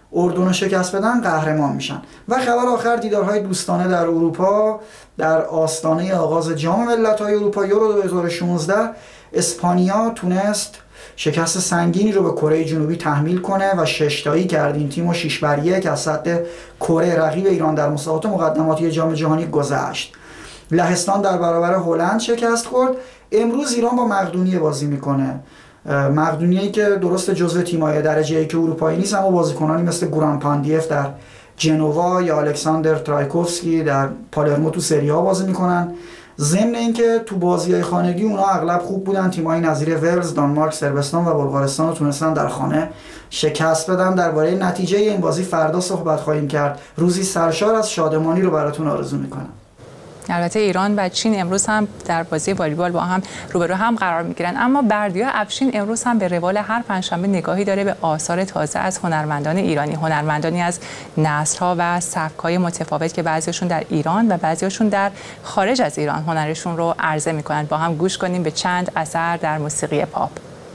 اردن رو شکست بدن قهرمان میشن. و خبر آخر، دیدارهای دوستانه در اروپا در آستانه آغاز جام ملت‌های اروپا یورو 2016 اسپانیا تونست شکست سنگینی رو به کره جنوبی تحمیل کنه و 6 تایی کرد این تیم و 6-1 از سد کره رقیب ایران در مسابقات مقدماتی جام جهانی گذشت. لهستان در برابر هلند شکست خورد. امروز ایران با مقدونیه بازی میکنه. مقدونیه‌ای که درست جزو تیم‌های درجه یک اروپایی نیست، اما بازیکنانی مثل گوران پاندیف در جنوا یا الکساندر ترایکوفسکی در پالرمو تو سری آ بازی میکنن. ضمن اینکه تو بازی‌های خانگی اونا اغلب خوب بودن. تیم‌های نظیر ولز، دانمارک، صربستان و بلغارستان رو تونستن در خانه شکست بدن. درباره نتیجه این بازی فردا صحبت خواهیم کرد. روزی سرشار از شادمانی رو براتون آرزو میکنم. البته ایران و چین امروز هم در بازی والیبال با هم روبرو هم قرار میگیرن، اما بردیا افشین امروز هم به روال هر پنجشنبه نگاهی داره به آثار تازه از هنرمندان ایرانی، هنرمندانی از نسل‌ها و سبک‌های متفاوت که بعضیشون در ایران و بعضیشون در خارج از ایران هنرشون رو عرضه میکنن. با هم گوش کنیم به چند اثر در موسیقی پاپ.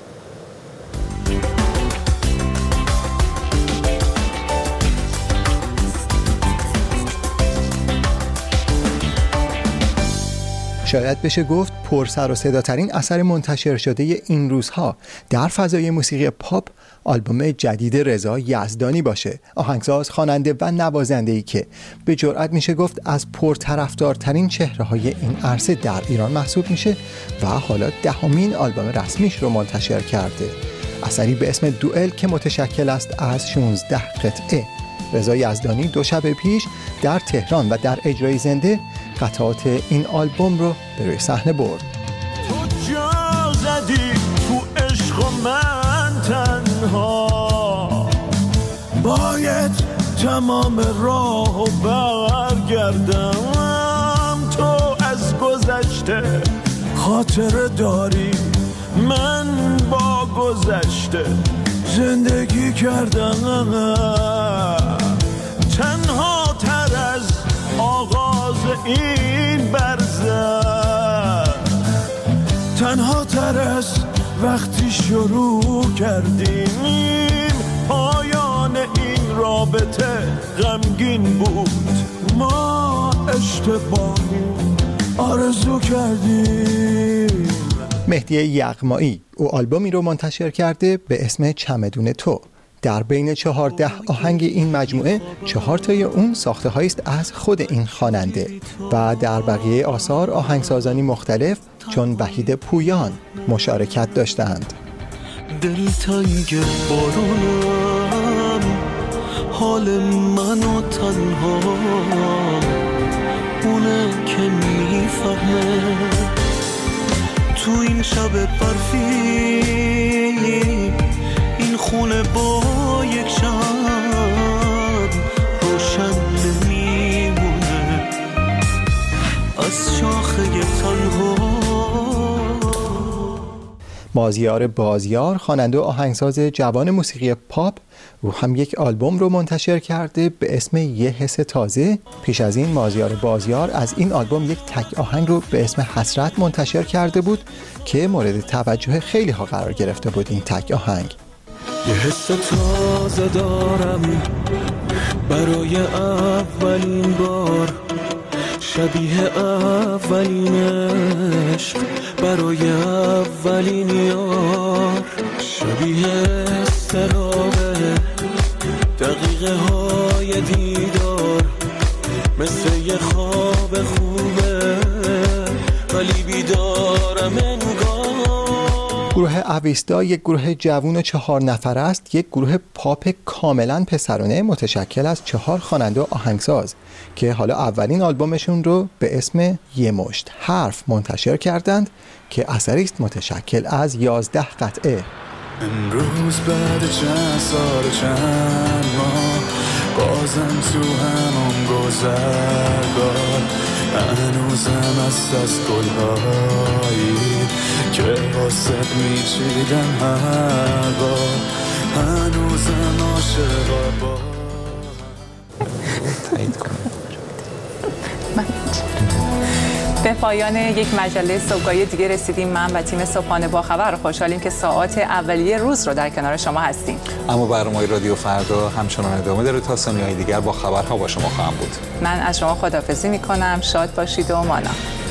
شاید بشه گفت پر سر و صداترین اثر منتشر شده این روزها در فضای موسیقی پاپ آلبوم جدید رضا یزدانی باشه، آهنگساز، خواننده و نوازنده‌ای که به جرئت میشه گفت از پرطرفدارترین چهره‌های این عرصه در ایران محسوب میشه و حالا 10مین آلبوم رسمیش رو منتشر کرده. اثری به اسم دوئل که متشکل است از 16 قطعه. رضا یزدانی 2 شب پیش در تهران و در اجرای زنده قطعات این آلبوم رو به روی صحنه برد. تو جا زدی تو عشق و من تنها، باید تمام راهو برگردم. تو از گذشته خاطره داری، من با گذشته زندگی کردم. تنها تر از آغاز این برزن، تنها تر از وقتی شروع کردیم. پایان این رابطه غمگین بود، ما اشتباهی آرزو کردیم. مهدی یغمایی او آلبومی رو منتشر کرده به اسم چمدون تو. در بین 14 آهنگ این مجموعه 4 تای اون ساخته هایی است از خود این خواننده و در بقیه آثار آهنگسازانی مختلف چون وحید پویان مشارکت داشتند. دلتنگ بارونم، حال منو تنها اونه که میفهمه. تو این شب برفی این خونه با یک شب روشن نمیمونه از شاخه تنها. مازیار بازیار خواننده و آهنگساز جوان موسیقی پاپ او هم یک آلبوم رو منتشر کرده به اسم یه حس تازه. پیش از این مازیار بازیار از این آلبوم یک تک آهنگ رو به اسم حسرت منتشر کرده بود که مورد توجه خیلی ها قرار گرفته بود. این تک آهنگ یه حس تازه دارم برای اولین بار، شبیه اولین عشق برای اولین یار، شبیه استرابه دقیقه های دیدار، مثل یه خواب خوبه ولی بیدارم انگار. گروه اویستا یک گروه جوان 4 نفره است، یک گروه پاپ کاملا پسرانه متشکل از 4 خواننده و آهنگساز که حالا اولین آلبومشون رو به اسم یه مشت حرف منتشر کردند که اثری است متشکل از 11 قطعه. امروز بعد چند سال چند ماه بازم تو همون گذرگاه، هنوزم از گلهایی که واسه میچیدم هر بار، هنوزم عاشقا با تایید کنم. به پایان یک مجله صبحگاهی دیگه رسیدیم. من و تیم صبحانه با خبر خوشحالیم که ساعات اولیه روز رو در کنار شما هستیم. اما برنامه رادیو فردا همچنان ادامه داره. تا ثانیه‌های دیگر با خبرها با شما خواهم بود. من از شما خداحافظی می‌کنم. شاد باشید و مانا.